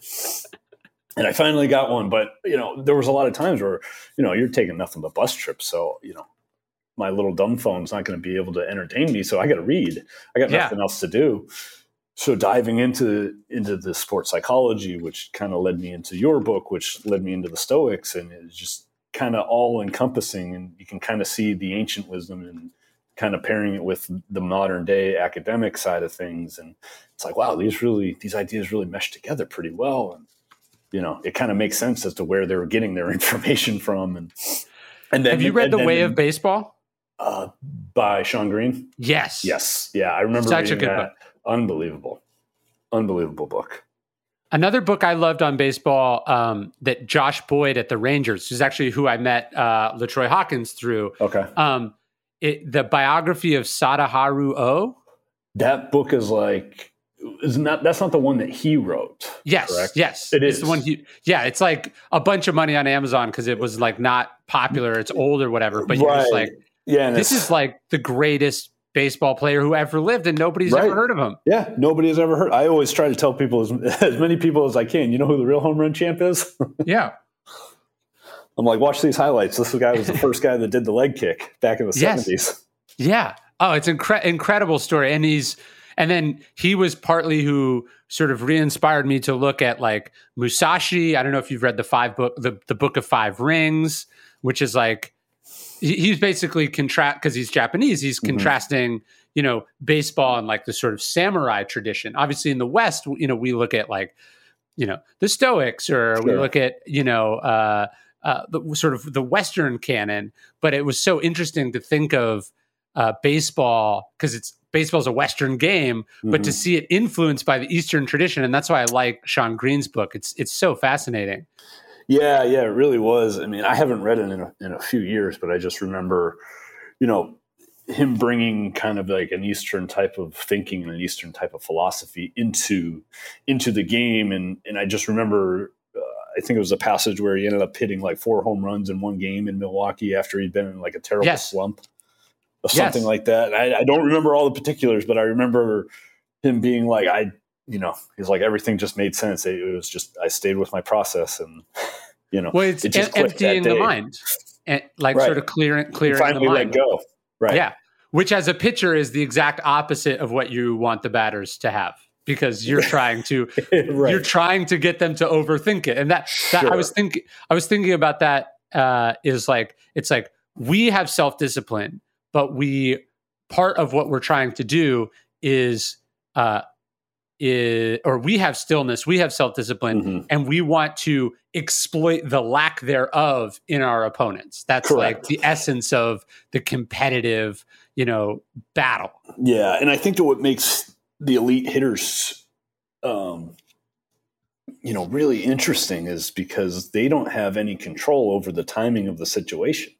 And I finally got one. But, you know, there was a lot of times where, you know, you're taking nothing but bus trips. So, you know, my little dumb phone's not going to be able to entertain me. So I got to read. I got nothing yeah. else to do. So diving into into the sports psychology, which kind of led me into your book, which led me into the Stoics. And it's just kind of all encompassing. And you can kind of see the ancient wisdom and kind of pairing it with the modern day academic side of things. And it's like, wow, these really, these ideas really mesh together pretty well. And, you know, it kind of makes sense as to where they were getting their information from. And, and then, have you read and, The and, Way and, of Baseball? Uh, by Sean Green? Yes. Yes. Yeah. I remember such a good that. book. Unbelievable. Unbelievable book. Another book I loved on baseball um, that Josh Boyd at the Rangers, who's actually who I met uh, LaTroy Hawkins through. Okay. Um, It, the biography of Sadaharu O. That book is like, is not, that's not the one that he wrote. Yes. Correct? Yes. It it's is. the one he, yeah. It's like a bunch of money on Amazon because it was like not popular. It's old or whatever, but right. you're just like, yeah, this is like the greatest baseball player who ever lived, and nobody's right. ever heard of him. Yeah. Nobody has ever heard. I always try to tell people, as, as many people as I can, you know who the real home run champ is? Yeah. I'm like, watch these highlights. This guy was the first guy that did the leg kick back in the yes. seventies. Yeah. Oh, it's an incre- incredible story. And he's, and then he was partly who sort of re-inspired me to look at like Musashi. I don't know if you've read the five book, the, the Book of Five Rings, which is like, he, he's basically contrast, cause he's Japanese. He's mm-hmm. contrasting, you know, baseball and like the sort of samurai tradition. Obviously in the West, you know, we look at like, you know, the Stoics, or sure. we look at, you know, uh, uh, the sort of the Western canon, but it was so interesting to think of uh, baseball, because it's baseball's a Western game, mm-hmm. but to see it influenced by the Eastern tradition. And that's why I like Sean Green's book. It's, it's so fascinating. Yeah. Yeah, it really was. I mean, I haven't read it in a, in a few years, but I just remember, you know, him bringing kind of like an Eastern type of thinking and an Eastern type of philosophy into into the game. And and I just remember, uh, I think it was a passage where he ended up hitting like four home runs in one game in Milwaukee after he'd been in like a terrible yes. slump or something yes. like that. I, I don't remember all the particulars, but I remember him being like, I, you know, he's like, everything just made sense. It, it was just, I stayed with my process and, you know, well, it's it just em- emptying the mind, and like right. sort of clearing, clearing finally the mind. let go. Right. Yeah. Which as a pitcher is the exact opposite of what you want the batters to have, because you're trying to, right. you're trying to get them to overthink it. And that, that sure. I was thinking, I was thinking about that uh, is like, it's like we have self-discipline, but we, part of what we're trying to do is, uh, is, or we have stillness, we have self-discipline, mm-hmm. and we want to exploit the lack thereof in our opponents. That's Correct. Like the essence of the competitive, you know, battle. Yeah. And I think that what makes the elite hitters, um, you know, really interesting is because they don't have any control over the timing of the situation.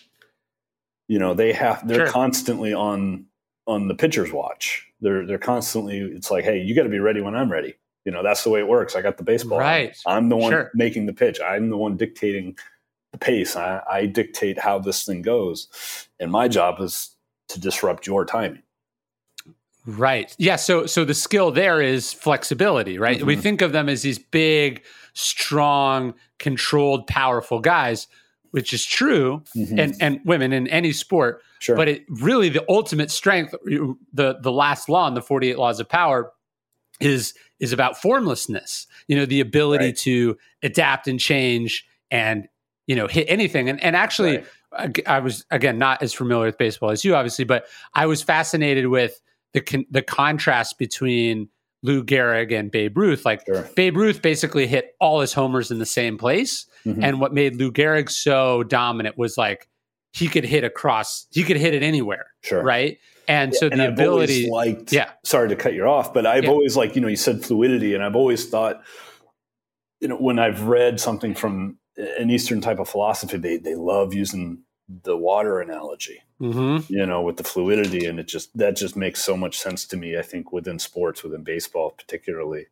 You know, they have, they're sure. constantly on, on the pitcher's watch. They're, they're constantly, it's like, hey, you got to be ready when I'm ready. You know, that's the way it works. I got the baseball. Right. I'm the one sure. making the pitch. I'm the one dictating the pace. I, I dictate how this thing goes. And my job is to disrupt your timing. Right. Yeah. So, so the skill there is flexibility, right? Mm-hmm. We think of them as these big, strong, controlled, powerful guys, which is true, mm-hmm. and, and women in any sport. Sure. But it really, the ultimate strength, the, the last law in the forty-eight laws of power is, is about formlessness, you know, the ability right. to adapt and change and, you know, hit anything. And, and actually, right. I, I was, again, not as familiar with baseball as you, obviously, but I was fascinated with the con- the contrast between Lou Gehrig and Babe Ruth. Like sure. Babe Ruth basically hit all his homers in the same place. Mm-hmm. And what made Lou Gehrig so dominant was like, he could hit across, he could hit it anywhere. Sure. Right. And yeah, so the and I've ability, liked, yeah, sorry to cut you off, but I've yeah. always like, you know, you said fluidity, and I've always thought, you know, when I've read something from an Eastern type of philosophy, they, they love using the water analogy, mm-hmm. you know, with the fluidity. And it just, that just makes so much sense to me, I think, within sports, within baseball, particularly.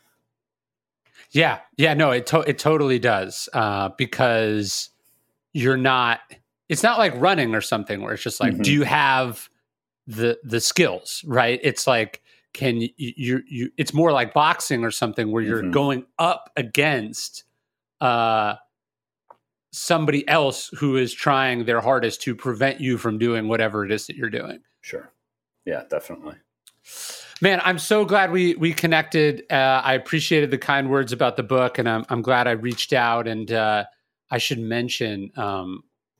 Yeah. Yeah, no, it, to- it totally does. Uh, because you're not, it's not like running or something where it's just like, mm-hmm. do you have the, the skills, right? It's like, can you, you, you, it's more like boxing or something where you're mm-hmm. going up against, uh, somebody else who is trying their hardest to prevent you from doing whatever it is that you're doing. Sure. Yeah, definitely. Man, I'm so glad we we connected. Uh, I appreciated the kind words about the book, and I'm I'm glad I reached out. And uh, I should mention um,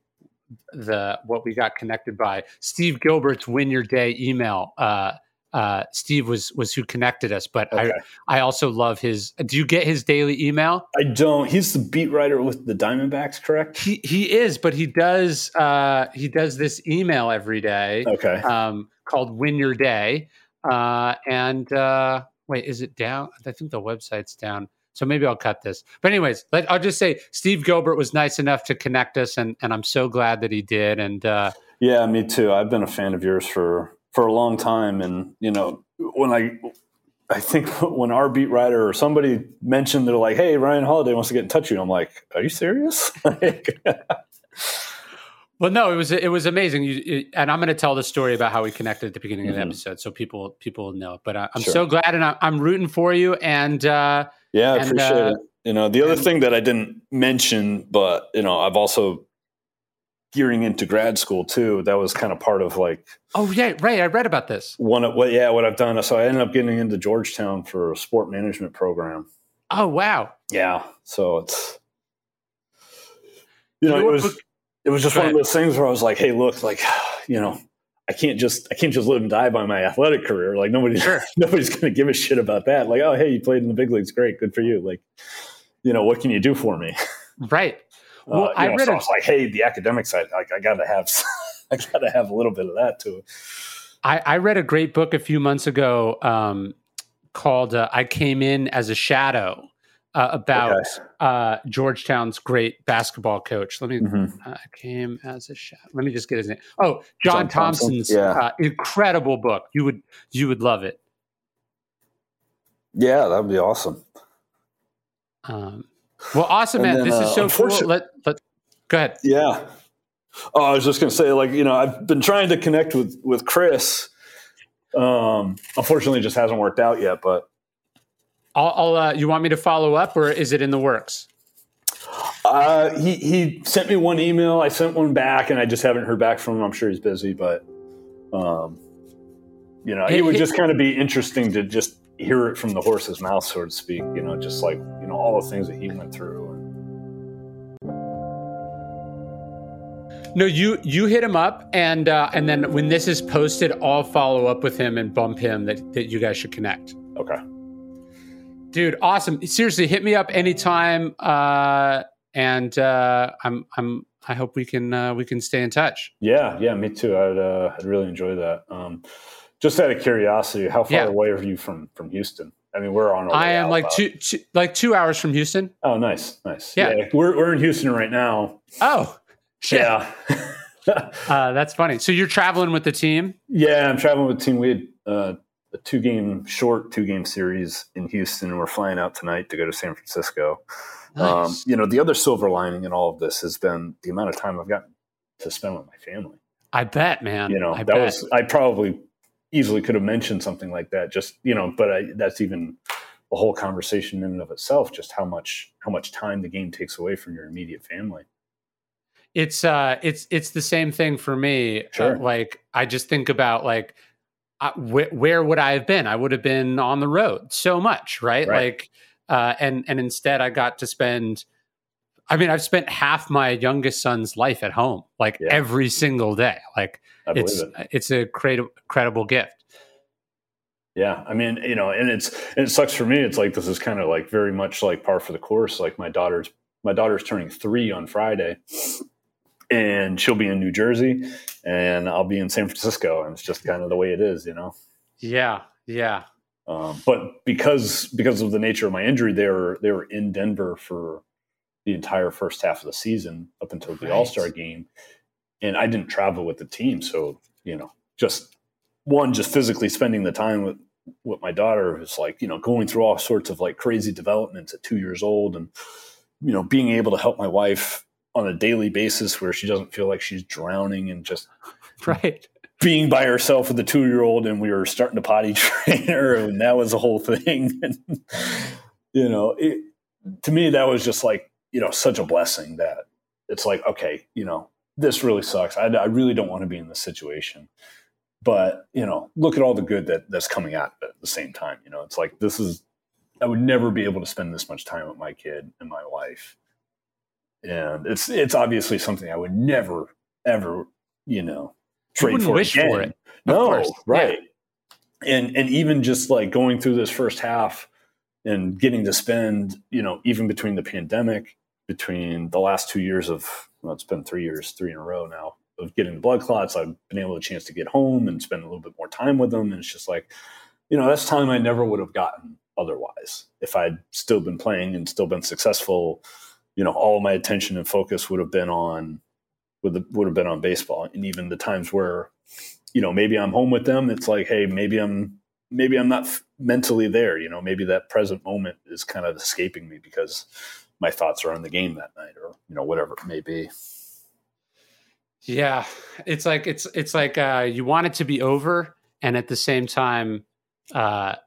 the what we got connected by. Steve Gilbert's Win Your Day email. Uh, uh, Steve was was who connected us, but okay. I I also love his. Do you get his daily email? I don't. He's the beat writer with the Diamondbacks, correct? He he is, but he does uh, he does this email every day. Okay. Um, called Win Your Day. Uh, and uh, wait, is it down? I think the website's down. So maybe I'll cut this. But anyways, let, I'll just say Steve Gilbert was nice enough to connect us, and, and I'm so glad that he did. And uh, yeah, me too. I've been a fan of yours for, for a long time. And, you know, when I I think when our beat writer or somebody mentioned, they're like, hey, Ryan Holiday wants to get in touch with you. I'm like, are you serious? like, Well, no, it was it was amazing, you, it, and I'm going to tell the story about how we connected at the beginning mm-hmm. of the episode, so people people know. But I, I'm sure. so glad, and I, I'm rooting for you. And uh, yeah, I and, appreciate uh, it. You know, the other and, thing that I didn't mention, but you know, I've also gearing into grad school too. That was kind of part of like. Oh yeah, right. I read about this. One of what? Yeah, what I've done. So I ended up getting into Georgetown for a sport management program. Oh wow. Yeah. So it's. You know, you know it was. Book- It was just one of those things where I was like, hey, look, like, you know, I can't just I can't just live and die by my athletic career. Like nobody, sure. nobody's going to give a shit about that. Like, oh, hey, you played in the big leagues. Great. Good for you. Like, you know, what can you do for me? Right. Well, uh, I know, read so a- I was like, hey, the academic side, like I got to have, I got to have a little bit of that too. I, I read a great book a few months ago um, called uh, I Came In as a Shadow. uh, about Okay. uh, Georgetown's great basketball coach. Let me Mhm. uh, came as a shadow. Let me just get his name. Oh, John, John Thompson? Thompson's Yeah. uh, incredible book. You would you would love it. Yeah, that'd be awesome. Um, well, awesome, And man. then, This is uh, so cool. unfortunate- Let let go ahead. Yeah. Oh, I was just going to say, like, you know, I've been trying to connect with, with Chris. Um, unfortunately, it just hasn't worked out yet, but I'll, I'll uh, you want me to follow up, or is it in the works? uh, he, he sent me one email. I sent one back, and I just haven't heard back from him. I'm sure he's busy, but, um, you know, it would just kind of be interesting to just hear it from the horse's mouth, so to speak, you know, just like, you know, all the things that he went through. No, you you hit him up, and uh, and then when this is posted, I'll follow up with him and bump him that, that you guys should connect. Okay. Dude, awesome. Seriously, hit me up anytime. Uh, and uh, I'm I'm I hope we can uh, we can stay in touch. Yeah, yeah, me too. I'd uh, I'd really enjoy that. Um, just out of curiosity, how far Yeah. away are you from from Houston? I mean, we're on our I way am out like about- two, two like two hours from Houston. Oh, nice, nice. Yeah. we're we're in Houston right now. Oh, shit. Yeah. Uh, that's funny. So you're traveling with the team? Yeah, I'm traveling with the team. We had uh, a two game short two game series in Houston, and we're flying out tonight to go to San Francisco. Um, Nice. you know, the other silver lining in all of this has been the amount of time I've gotten to spend with my family. I bet, man. You know, I that bet. was I probably easily could have mentioned something like that. Just you know, but I, that's even a whole conversation in and of itself. Just how much how much time the game takes away from your immediate family. It's uh, it's it's the same thing for me. Sure. Uh, like I just think about like, uh, wh- where would I have been? I would have been on the road so much, right? Right. Like, uh, and and instead I got to spend. I mean, I've spent half my youngest son's life at home, like Yeah. every single day. Like I believe it's it. it's a credi- credible gift. Yeah, I mean, you know, and it's and it sucks for me. It's like this is kind of like very much like par for the course. Like my daughter's my daughter's turning three on Friday, and she'll be in New Jersey, and I'll be in San Francisco, and it's just kind of the way it is, you know. Yeah, yeah. Um, but because because of the nature of my injury, they were they were in Denver for the entire first half of the season up until the Right. All-Star game, and I didn't travel with the team, so you know, just one, just physically spending the time with with my daughter was like, you know, going through all sorts of like crazy developments at two years old, and you know, being able to help my wife on a daily basis where she doesn't feel like she's drowning, and just Right. being by herself with a two-year-old, and we were starting to potty train her, and that was a whole thing. And, you know, it, to me, that was just like, you know, such a blessing that it's like, okay, you know, this really sucks. I, I really don't want to be in this situation, but you know, look at all the good that that's coming out of it at the same time. You know, it's like, this is, I would never be able to spend this much time with my kid and my wife. And it's, it's obviously something I would never, ever, you know, trade wouldn't for wish again. for it. Of No, course. right. And, and even just like going through this first half and getting to spend, you know, even between the pandemic, between the last two years of, well, it's been three years, three in a row now of getting the blood clots, I've been able to chance to get home and spend a little bit more time with them. And it's just like, you know, that's time I never would have gotten otherwise. If I'd still been playing and still been successful, you know, all of my attention and focus would have been on, would, would have been on baseball. And even the times where, you know, maybe I'm home with them, it's like, hey, maybe I'm, maybe I'm not f- mentally there. You know, maybe that present moment is kind of escaping me because my thoughts are on the game that night, or, you know, whatever it may be. Yeah, it's like it's it's like uh, you want it to be over, and at the same time, uh,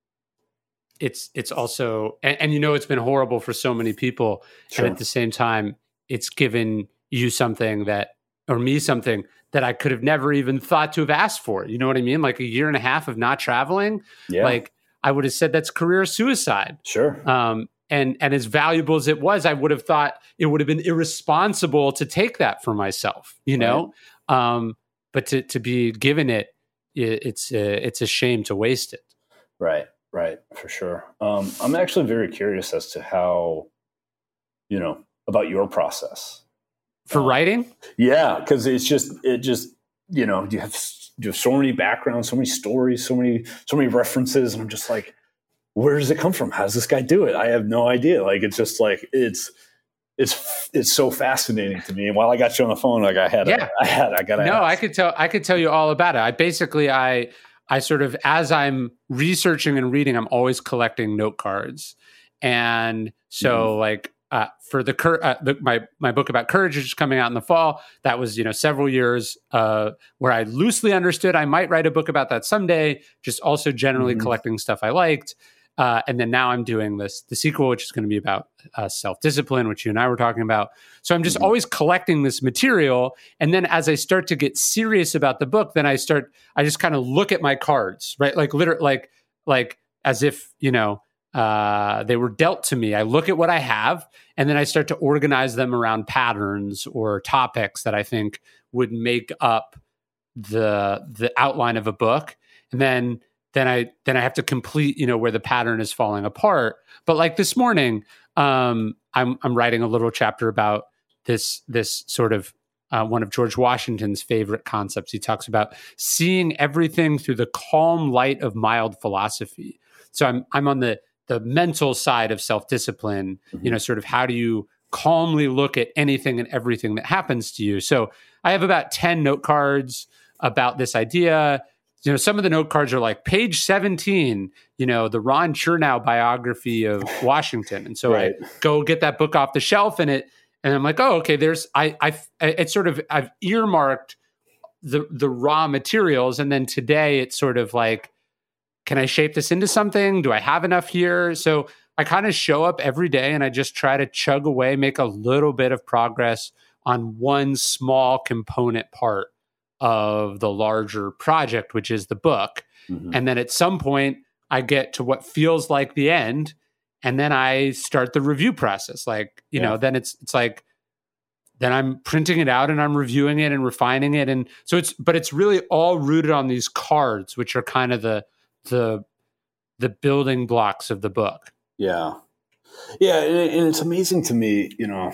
it's it's also and, and you know it's been horrible for so many people, Sure. and at the same time, it's given you something that or me something that I could have never even thought to have asked for. You know what I mean? Like a year and a half of not traveling, Yeah. like I would have said that's career suicide. Sure. Um, and and as valuable as it was, I would have thought it would have been irresponsible to take that for myself, you know. Um, but to to be given it, it it's a, it's a shame to waste it. Right. Right. For sure. Um, I'm actually very curious as to how, you know, about your process For Um, writing, Yeah, because it's just it just you know you have you have so many backgrounds, so many stories, so many so many references, and I'm just like, where does it come from? How does this guy do it? I have no idea. Like, it's just like, it's, it's, it's so fascinating to me. And while I got you on the phone, like I had, yeah. a, I had, I got to No, ask. I could tell, I could tell you all about it. I basically, I, I sort of, as I'm researching and reading, I'm always collecting note cards. And so mm-hmm. like, uh, for the, uh, the, my, my book about courage, which is coming out in the fall, that was, you know, several years, uh, where I loosely understood I might write a book about that someday, just also generally mm-hmm. collecting stuff I liked. Uh, and then now I'm doing this, the sequel, which is going to be about uh, self-discipline, which you and I were talking about. So I'm just mm-hmm. always collecting this material. And then as I start to get serious about the book, then I start, I just kind of look at my cards, right? Like literally, like, like as if, you know, uh, they were dealt to me. I look at what I have, and then I start to organize them around patterns or topics that I think would make up the, the outline of a book. And then then I then I have to complete, you know, where the pattern is falling apart. But like this morning, um, I'm I'm writing a little chapter about this this sort of uh, one of George Washington's favorite concepts. He talks about seeing everything through the calm light of mild philosophy. So I'm I'm on the the mental side of self-discipline. Mm-hmm. You know, sort of how do you calmly look at anything and everything that happens to you? So I have about ten note cards about this idea. You know, some of the note cards are like page seventeen, you know, the Ron Chernow biography of Washington. And so right. I go get that book off the shelf and it, and I'm like, oh, okay, there's, I, I, it's sort of, I've earmarked the, the raw materials. And then today it's sort of like, can I shape this into something? Do I have enough here? So I kind of show up every day and I just try to chug away, make a little bit of progress on one small component part of the larger project, which is the book. Mm-hmm. And then at some point I get to what feels like the end. And then I start the review process. Like, you yeah. know, then it's, it's like, then I'm printing it out and I'm reviewing it and refining it. And so it's, but it's really all rooted on these cards, which are kind of the, the, the building blocks of the book. Yeah. Yeah. And, and it's amazing to me, you know,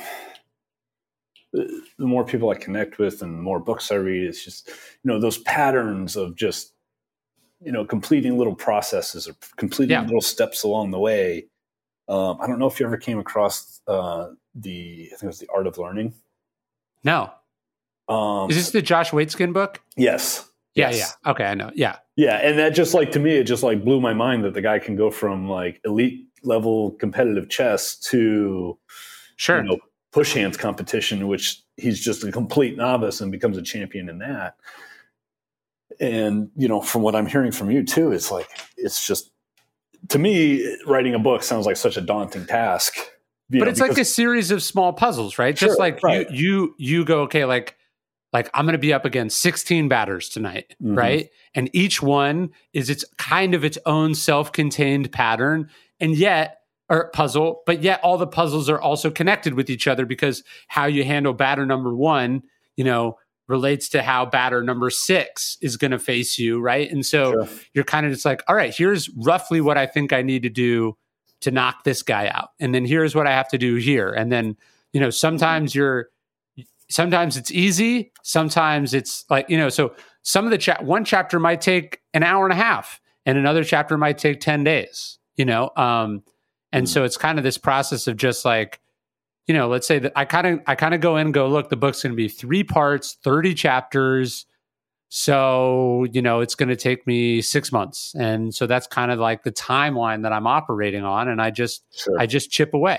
the more people I connect with and the more books I read, it's just, you know, those patterns of just, you know, completing little processes or completing yeah. little steps along the way. Um, I don't know if you ever came across uh, the, I think it was The Art of Learning. No. Um, Is this the Josh Waitzkin book? Yes. Yeah. Yes. Yeah. Okay. I know. Yeah. Yeah. And that just like, to me, it just like blew my mind that the guy can go from like elite level competitive chess to, sure. you know, push hands competition, which he's just a complete novice and becomes a champion in that. And, you know, from what I'm hearing from you too, it's like, it's just, to me, writing a book sounds like such a daunting task. But know, it's because, like a series of small puzzles, right? Sure, just like right. you, you, you go, okay, like, like I'm going to be up against sixteen batters tonight, mm-hmm. right? And each one is its kind of its own self-contained pattern. And yet, or puzzle, but yet all the puzzles are also connected with each other because how you handle batter number one, you know, relates to how batter number six is going to face you, right? And so sure. you're kind of just like, all right, here's roughly what I think I need to do to knock this guy out. And then here's what I have to do here. And then, you know, sometimes you're, sometimes it's easy. Sometimes it's like, you know, so some of the chat, one chapter might take an hour and a half and another chapter might take ten days, you know? Um, And so it's kind of this process of just like, you know, let's say that I kind of I kind of go in and go, look, the book's going to be three parts, thirty chapters. So, you know, it's going to take me six months. And so that's kind of like the timeline that I'm operating on. And I just sure. I just chip away.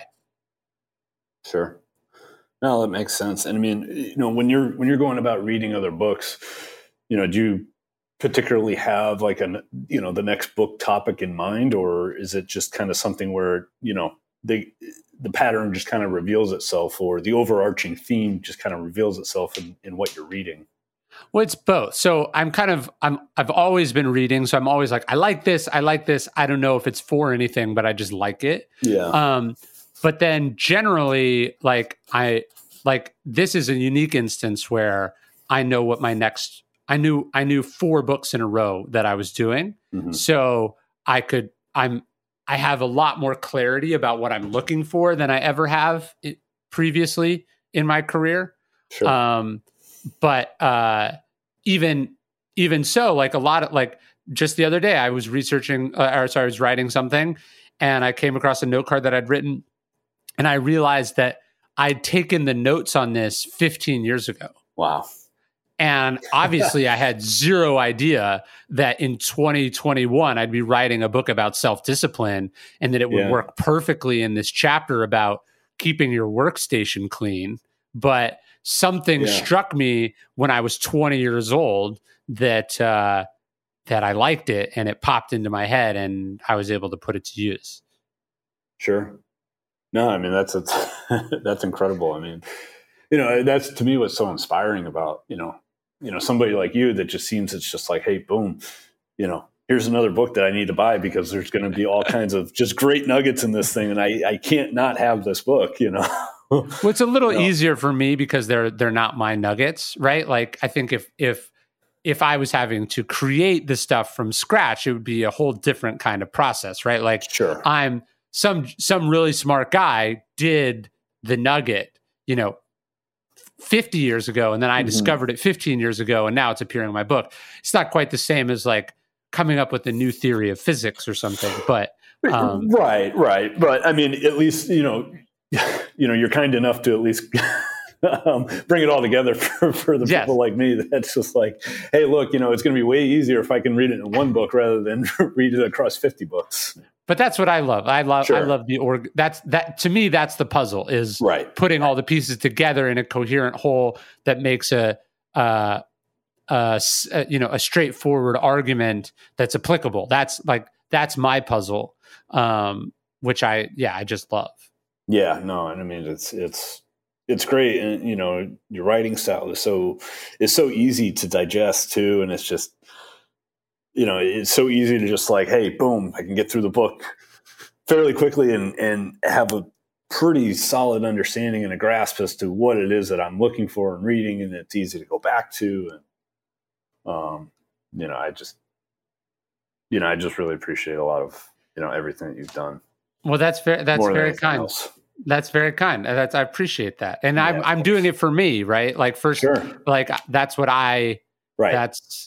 Sure. No, that makes sense. And I mean, you know, when you're when you're going about reading other books, you know, do you particularly have like an, you know, the next book topic in mind, or is it just kind of something where, you know, the, the pattern just kind of reveals itself, or the overarching theme just kind of reveals itself in, in what you're reading? Well, it's both. So I'm kind of, I'm, I've always been reading. So I'm always like, I like this. I like this. I don't know if it's for anything, but I just like it. Yeah. Um, but then generally like I, like this is a unique instance where I know what my next I knew I knew four books in a row that I was doing. Mm-hmm. So I could, I'm, I have a lot more clarity about what I'm looking for than I ever have it previously in my career. Sure. Um, but uh, even, even so, like a lot of like just the other day, I was researching, uh, or sorry, I was writing something, and I came across a note card that I'd written, and I realized that I'd taken the notes on this fifteen years ago. Wow. And obviously I had zero idea that in twenty twenty-one, I'd be writing a book about self-discipline and that it would Yeah. work perfectly in this chapter about keeping your workstation clean. But something Yeah. struck me when I was twenty years old that, uh, that I liked it, and it popped into my head, and I was able to put it to use. Sure. No, I mean, that's, it's, that's incredible. I mean, you know, that's to me what's so inspiring about, you know, you know, somebody like you that just seems it's just like, hey, boom, you know, here's another book that I need to buy because there's going to be all kinds of just great nuggets in this thing. And I, I can't not have this book, you know? Well, it's a little You know? easier for me because they're, they're not my nuggets, right? Like, I think if, if, if I was having to create the stuff from scratch, it would be a whole different kind of process, right? Like, Sure. I'm some some really smart guy did the nugget, you know, fifty years ago, and then I Mhm. discovered it fifteen years ago, and now it's appearing in my book. It's not quite the same as like coming up with a new theory of physics or something, but um, right, right. But I mean, at least, you know, you know, you're kind enough to at least um, bring it all together for, for the Yes. people like me. That's just like, hey, look, you know, it's going to be way easier if I can read it in one book rather than read it across fifty books. but that's what I love. I love I Sure. love the org. That's that to me. That's the puzzle is Right. putting all the pieces together in a coherent whole that makes a, uh, uh, s- uh, you know, a straightforward argument that's applicable. That's like that's my puzzle, um, which I yeah I just love. Yeah, no, and I mean it's it's it's great, and you know your writing style is so is so easy to digest too, and it's just you know it's so easy to just like, hey, boom, I can get through the book fairly quickly and and have a pretty solid understanding and a grasp as to what it is that I'm looking for and reading, and it's easy to go back to, and um, you know, I just you know I just really appreciate a lot of you know everything that you've done. Well, that's very that's More than very anything kind. else. That's very kind. And That's I appreciate that, and Yeah, I'm of I'm doing course. it for me, right? Like first, Sure. like that's what I Right. that's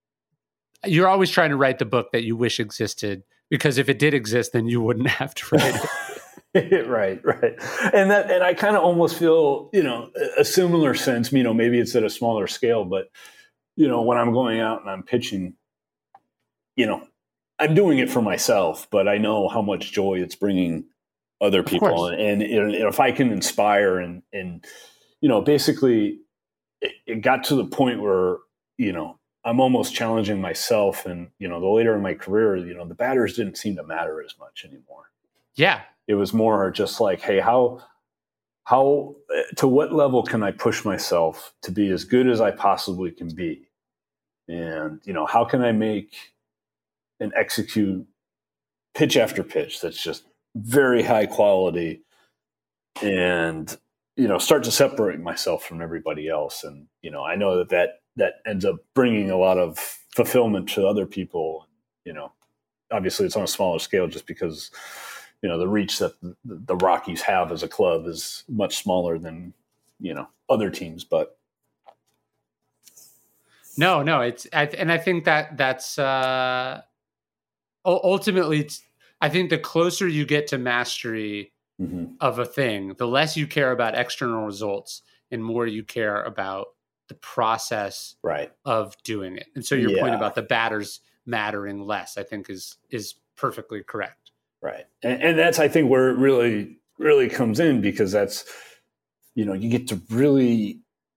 you're always trying to write the book that you wish existed, because if it did exist, then you wouldn't have to write it. right, right. And that, and I kind of almost feel, you know, a similar sense, you know, maybe it's at a smaller scale, but, you know, when I'm going out and I'm pitching, you know, I'm doing it for myself, but I know how much joy it's bringing other people. course. And, and if I can inspire and, and, you know, basically it, it got to the point where, you know, I'm almost challenging myself. And, you know, the later in my career, you know, the batters didn't seem to matter as much anymore. Yeah. It was more just like, hey, how, how, to what level can I push myself to be as good as I possibly can be? And, you know, how can I make and execute pitch after pitch that's just very high quality and, you know, start to separate myself from everybody else. And, you know, I know that that, that ends up bringing a lot of fulfillment to other people. You know, obviously it's on a smaller scale just because, you know, the reach that the Rockies have as a club is much smaller than, you know, other teams, but No, no, it's I, and I think that that's uh, ultimately. It's, I think the closer you get to mastery mm-hmm. of a thing, the less you care about external results and more you care about the process right. of doing it. And so your Yeah. point about the batters mattering less, I think, is is perfectly correct. Right. And, and that's, I think, where it really, really comes in, because that's, you know, you get to really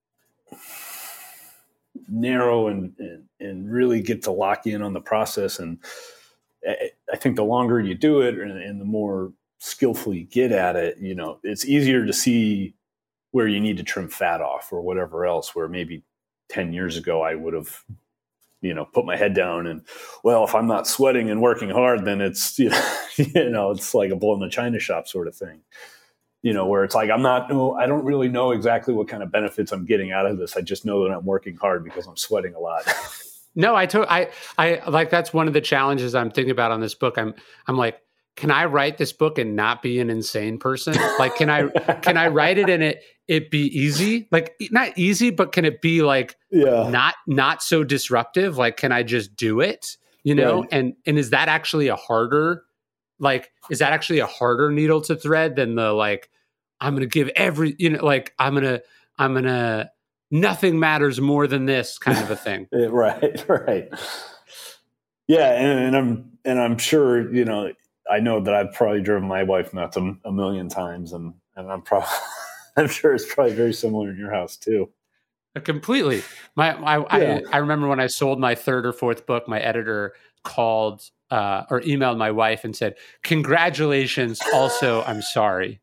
narrow and, and, and really get to lock in on the process. And I think the longer you do it and, and the more skillful you get at it, you know, it's easier to see where you need to trim fat off or whatever else, where maybe ten years ago I would have, you know, put my head down and, well, if I'm not sweating and working hard, then it's, you know, you know, it's like a bull in the china shop sort of thing, you know, where it's like, I'm not, no, I don't really know exactly what kind of benefits I'm getting out of this. I just know that I'm working hard because I'm sweating a lot. No, I to- I I like that's one of the challenges I'm thinking about on this book. I'm I'm like, can I write this book and not be an insane person? Like, can I can I write it and it it be easy? Like, not easy, but can it be like Yeah. not not so disruptive? Like, can I just do it? you know? Right. And and is that actually a harder, like, is that actually a harder needle to thread than the, like, I'm going to give every, you know, like, I'm going to, I'm going to, nothing matters more than this kind of a thing. Right, right. Yeah, and, and I'm and I'm sure, you know, I know that I've probably driven my wife nuts a, a million times, and and I'm probably I'm sure it's probably very similar in your house too. Completely. My, I, Yeah. I I remember when I sold my third or fourth book, my editor called uh, or emailed my wife and said, "Congratulations. Also, I'm sorry."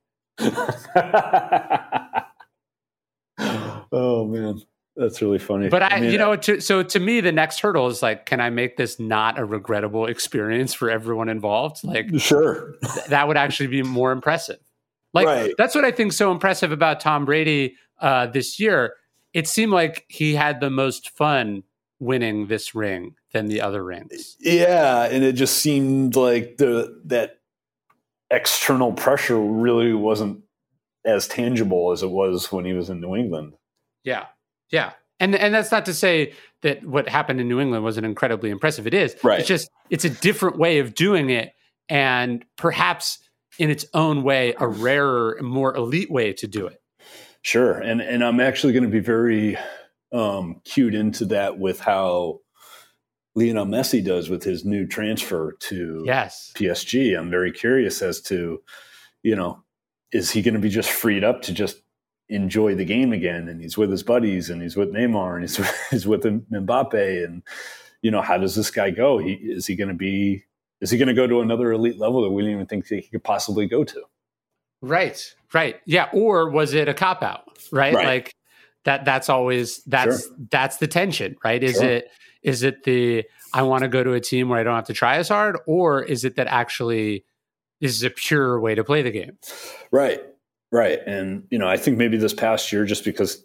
Oh man, that's really funny. But I, I mean, you know, to, so to me, the next hurdle is like, can I make this not a regrettable experience for everyone involved? Like, sure, th- that would actually be more impressive. Like, right. That's what I think is so impressive about Tom Brady uh, this year. It seemed like he had the most fun winning this ring than the other rings. Yeah, and it just seemed like the that external pressure really wasn't as tangible as it was when he was in New England. Yeah, yeah, and and that's not to say that what happened in New England wasn't incredibly impressive. It is. Right. It's just it's a different way of doing it, and perhaps in its own way, a rarer, more elite way to do it. Sure, and and I'm actually going to be very um, cued into that with how Lionel Messi does with his new transfer to yes. P S G. I'm very curious as to, you know, is he going to be just freed up to just enjoy the game again? And he's with his buddies, and he's with Neymar, and he's he's with Mbappe, and you know, how does this guy go? He is he going to be is he going to go to another elite level that we didn't even think he could possibly go to? Right, right, yeah. Or was it a cop out? Right, right. like that. That's always that's Sure. that's the tension, right? Is Sure. it is it the I want to go to a team where I don't have to try as hard, or is it that actually this is a pure way to play the game? Right, right. And, you know, I think maybe this past year, just because,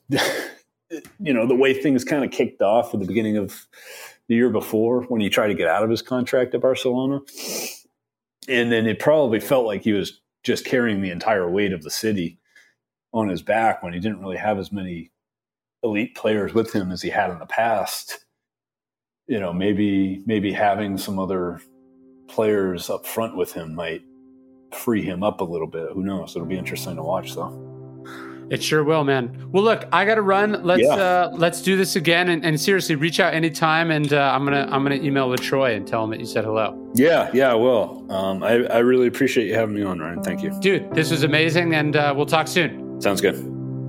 you know, the way things kind of kicked off at the beginning of the year before when he tried to get out of his contract at Barcelona. And then it probably felt like he was just carrying the entire weight of the city on his back when he didn't really have as many elite players with him as he had in the past. You know, maybe maybe having some other players up front with him might free him up a little bit. Who knows? It'll be interesting to watch, though. It sure will, man. Well, look, I got to run. Let's Yeah. uh, let's do this again, and, and seriously, reach out anytime. And uh, I'm gonna I'm gonna email LaTroy and tell him that you said hello. Yeah, yeah, I will. Um, I, I really appreciate you having me on, Ryan. Thank you, dude. This was amazing, and uh, we'll talk soon. Sounds good.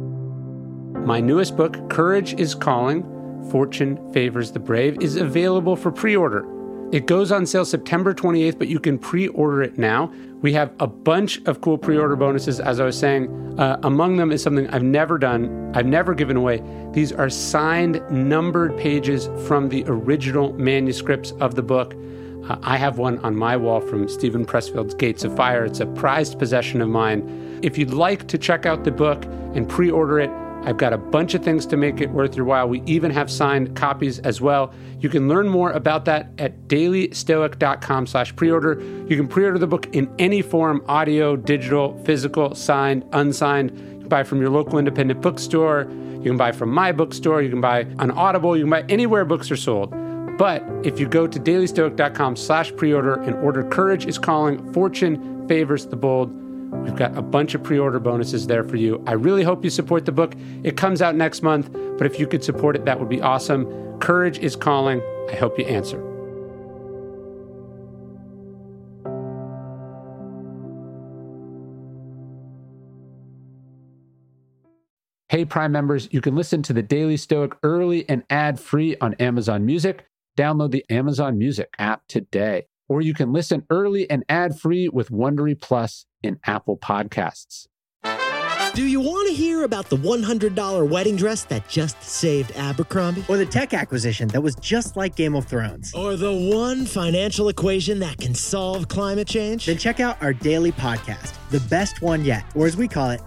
My newest book, Courage is Calling, Fortune Favors the Brave, is available for pre-order. It goes on sale September twenty-eighth, but you can pre-order it now. We have a bunch of cool pre-order bonuses, as I was saying. Uh, among them is something I've never done, I've never given away. These are signed, numbered pages from the original manuscripts of the book. Uh, I have one on my wall from Stephen Pressfield's Gates of Fire. It's a prized possession of mine. If you'd like to check out the book and pre-order it, I've got a bunch of things to make it worth your while. We even have signed copies as well. You can learn more about that at dailystoic.com slash pre-order. You can pre-order the book in any form, audio, digital, physical, signed, unsigned. You can buy from your local independent bookstore. You can buy from my bookstore. You can buy on Audible. You can buy anywhere books are sold. But if you go to dailystoic.com slash pre-order and order Courage is Calling, Fortune Favors the Bold, we've got a bunch of pre-order bonuses there for you. I really hope you support the book. It comes out next month, but if you could support it, that would be awesome. Courage is Calling. I hope you answer. Hey, Prime members, you can listen to the Daily Stoic early and ad-free on Amazon Music. Download the Amazon Music app today. Or you can listen early and ad-free with Wondery Plus in Apple Podcasts. Do you want to hear about the one hundred dollars wedding dress that just saved Abercrombie? Or the tech acquisition that was just like Game of Thrones? Or the one financial equation that can solve climate change? Then check out our daily podcast, The Best One Yet, or as we call it,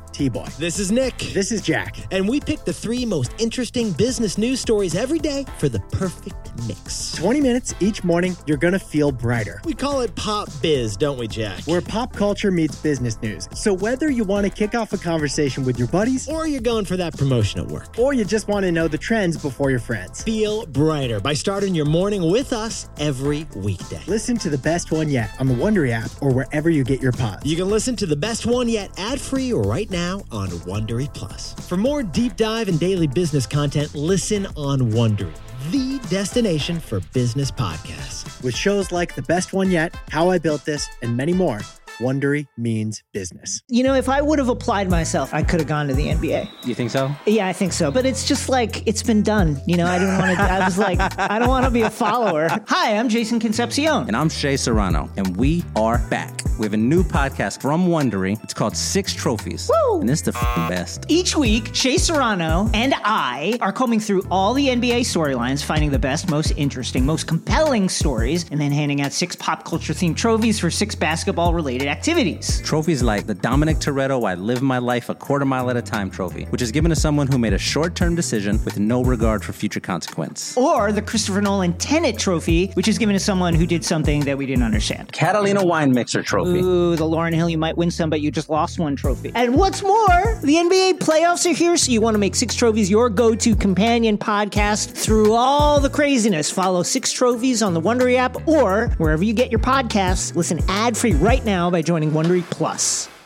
T-Boy. This is Nick. This is Jack. And we pick the three most interesting business news stories every day for the perfect mix. twenty minutes each morning, you're going to feel brighter. We call it Pop Biz, don't we, Jack? Where pop culture meets business news. So whether you want to kick off a conversation with your buddies, Or you're going for that promotion at work. or you just want to know the trends before your friends, Feel brighter by starting your morning with us every weekday. listen to the best one yet on the Wondery app or wherever you get your pods. You can listen to the best one yet ad-free right now on Wondery Plus. For more deep dive and daily business content, listen on Wondery, the destination for business podcasts. With shows like The Best One Yet, How I Built This, and many more, Wondery means business. You know, if I would have applied myself, I could have gone to the N B A. You think so? Yeah, I think so. But it's just like, it's been done. You know, I didn't want to, I was like, I don't want to be a follower. Hi, I'm Jason Concepcion. And I'm Shea Serrano, and we are back. We have a new podcast from Wondery. It's called Six Trophies. Woo! And it's the f***ing best. Each week, Shea Serrano and I are combing through all the N B A storylines, finding the best, most interesting, most compelling stories, and then handing out six pop culture themed trophies for six basketball related activities. Trophies like the Dominic Toretto I Live My Life a Quarter Mile at a Time trophy, which is given to someone who made a short-term decision with no regard for future consequence. Or the Christopher Nolan Tenet trophy, which is given to someone who did something that we didn't understand. Catalina Wine Mixer trophy. Ooh, the Lauryn Hill, you might win some, but you just lost one trophy. And what's more, the N B A playoffs are here, so you want to make Six Trophies your go-to companion podcast through all the craziness. Follow Six Trophies on the Wondery app or wherever you get your podcasts. Listen ad-free right now by joining Wondery Plus.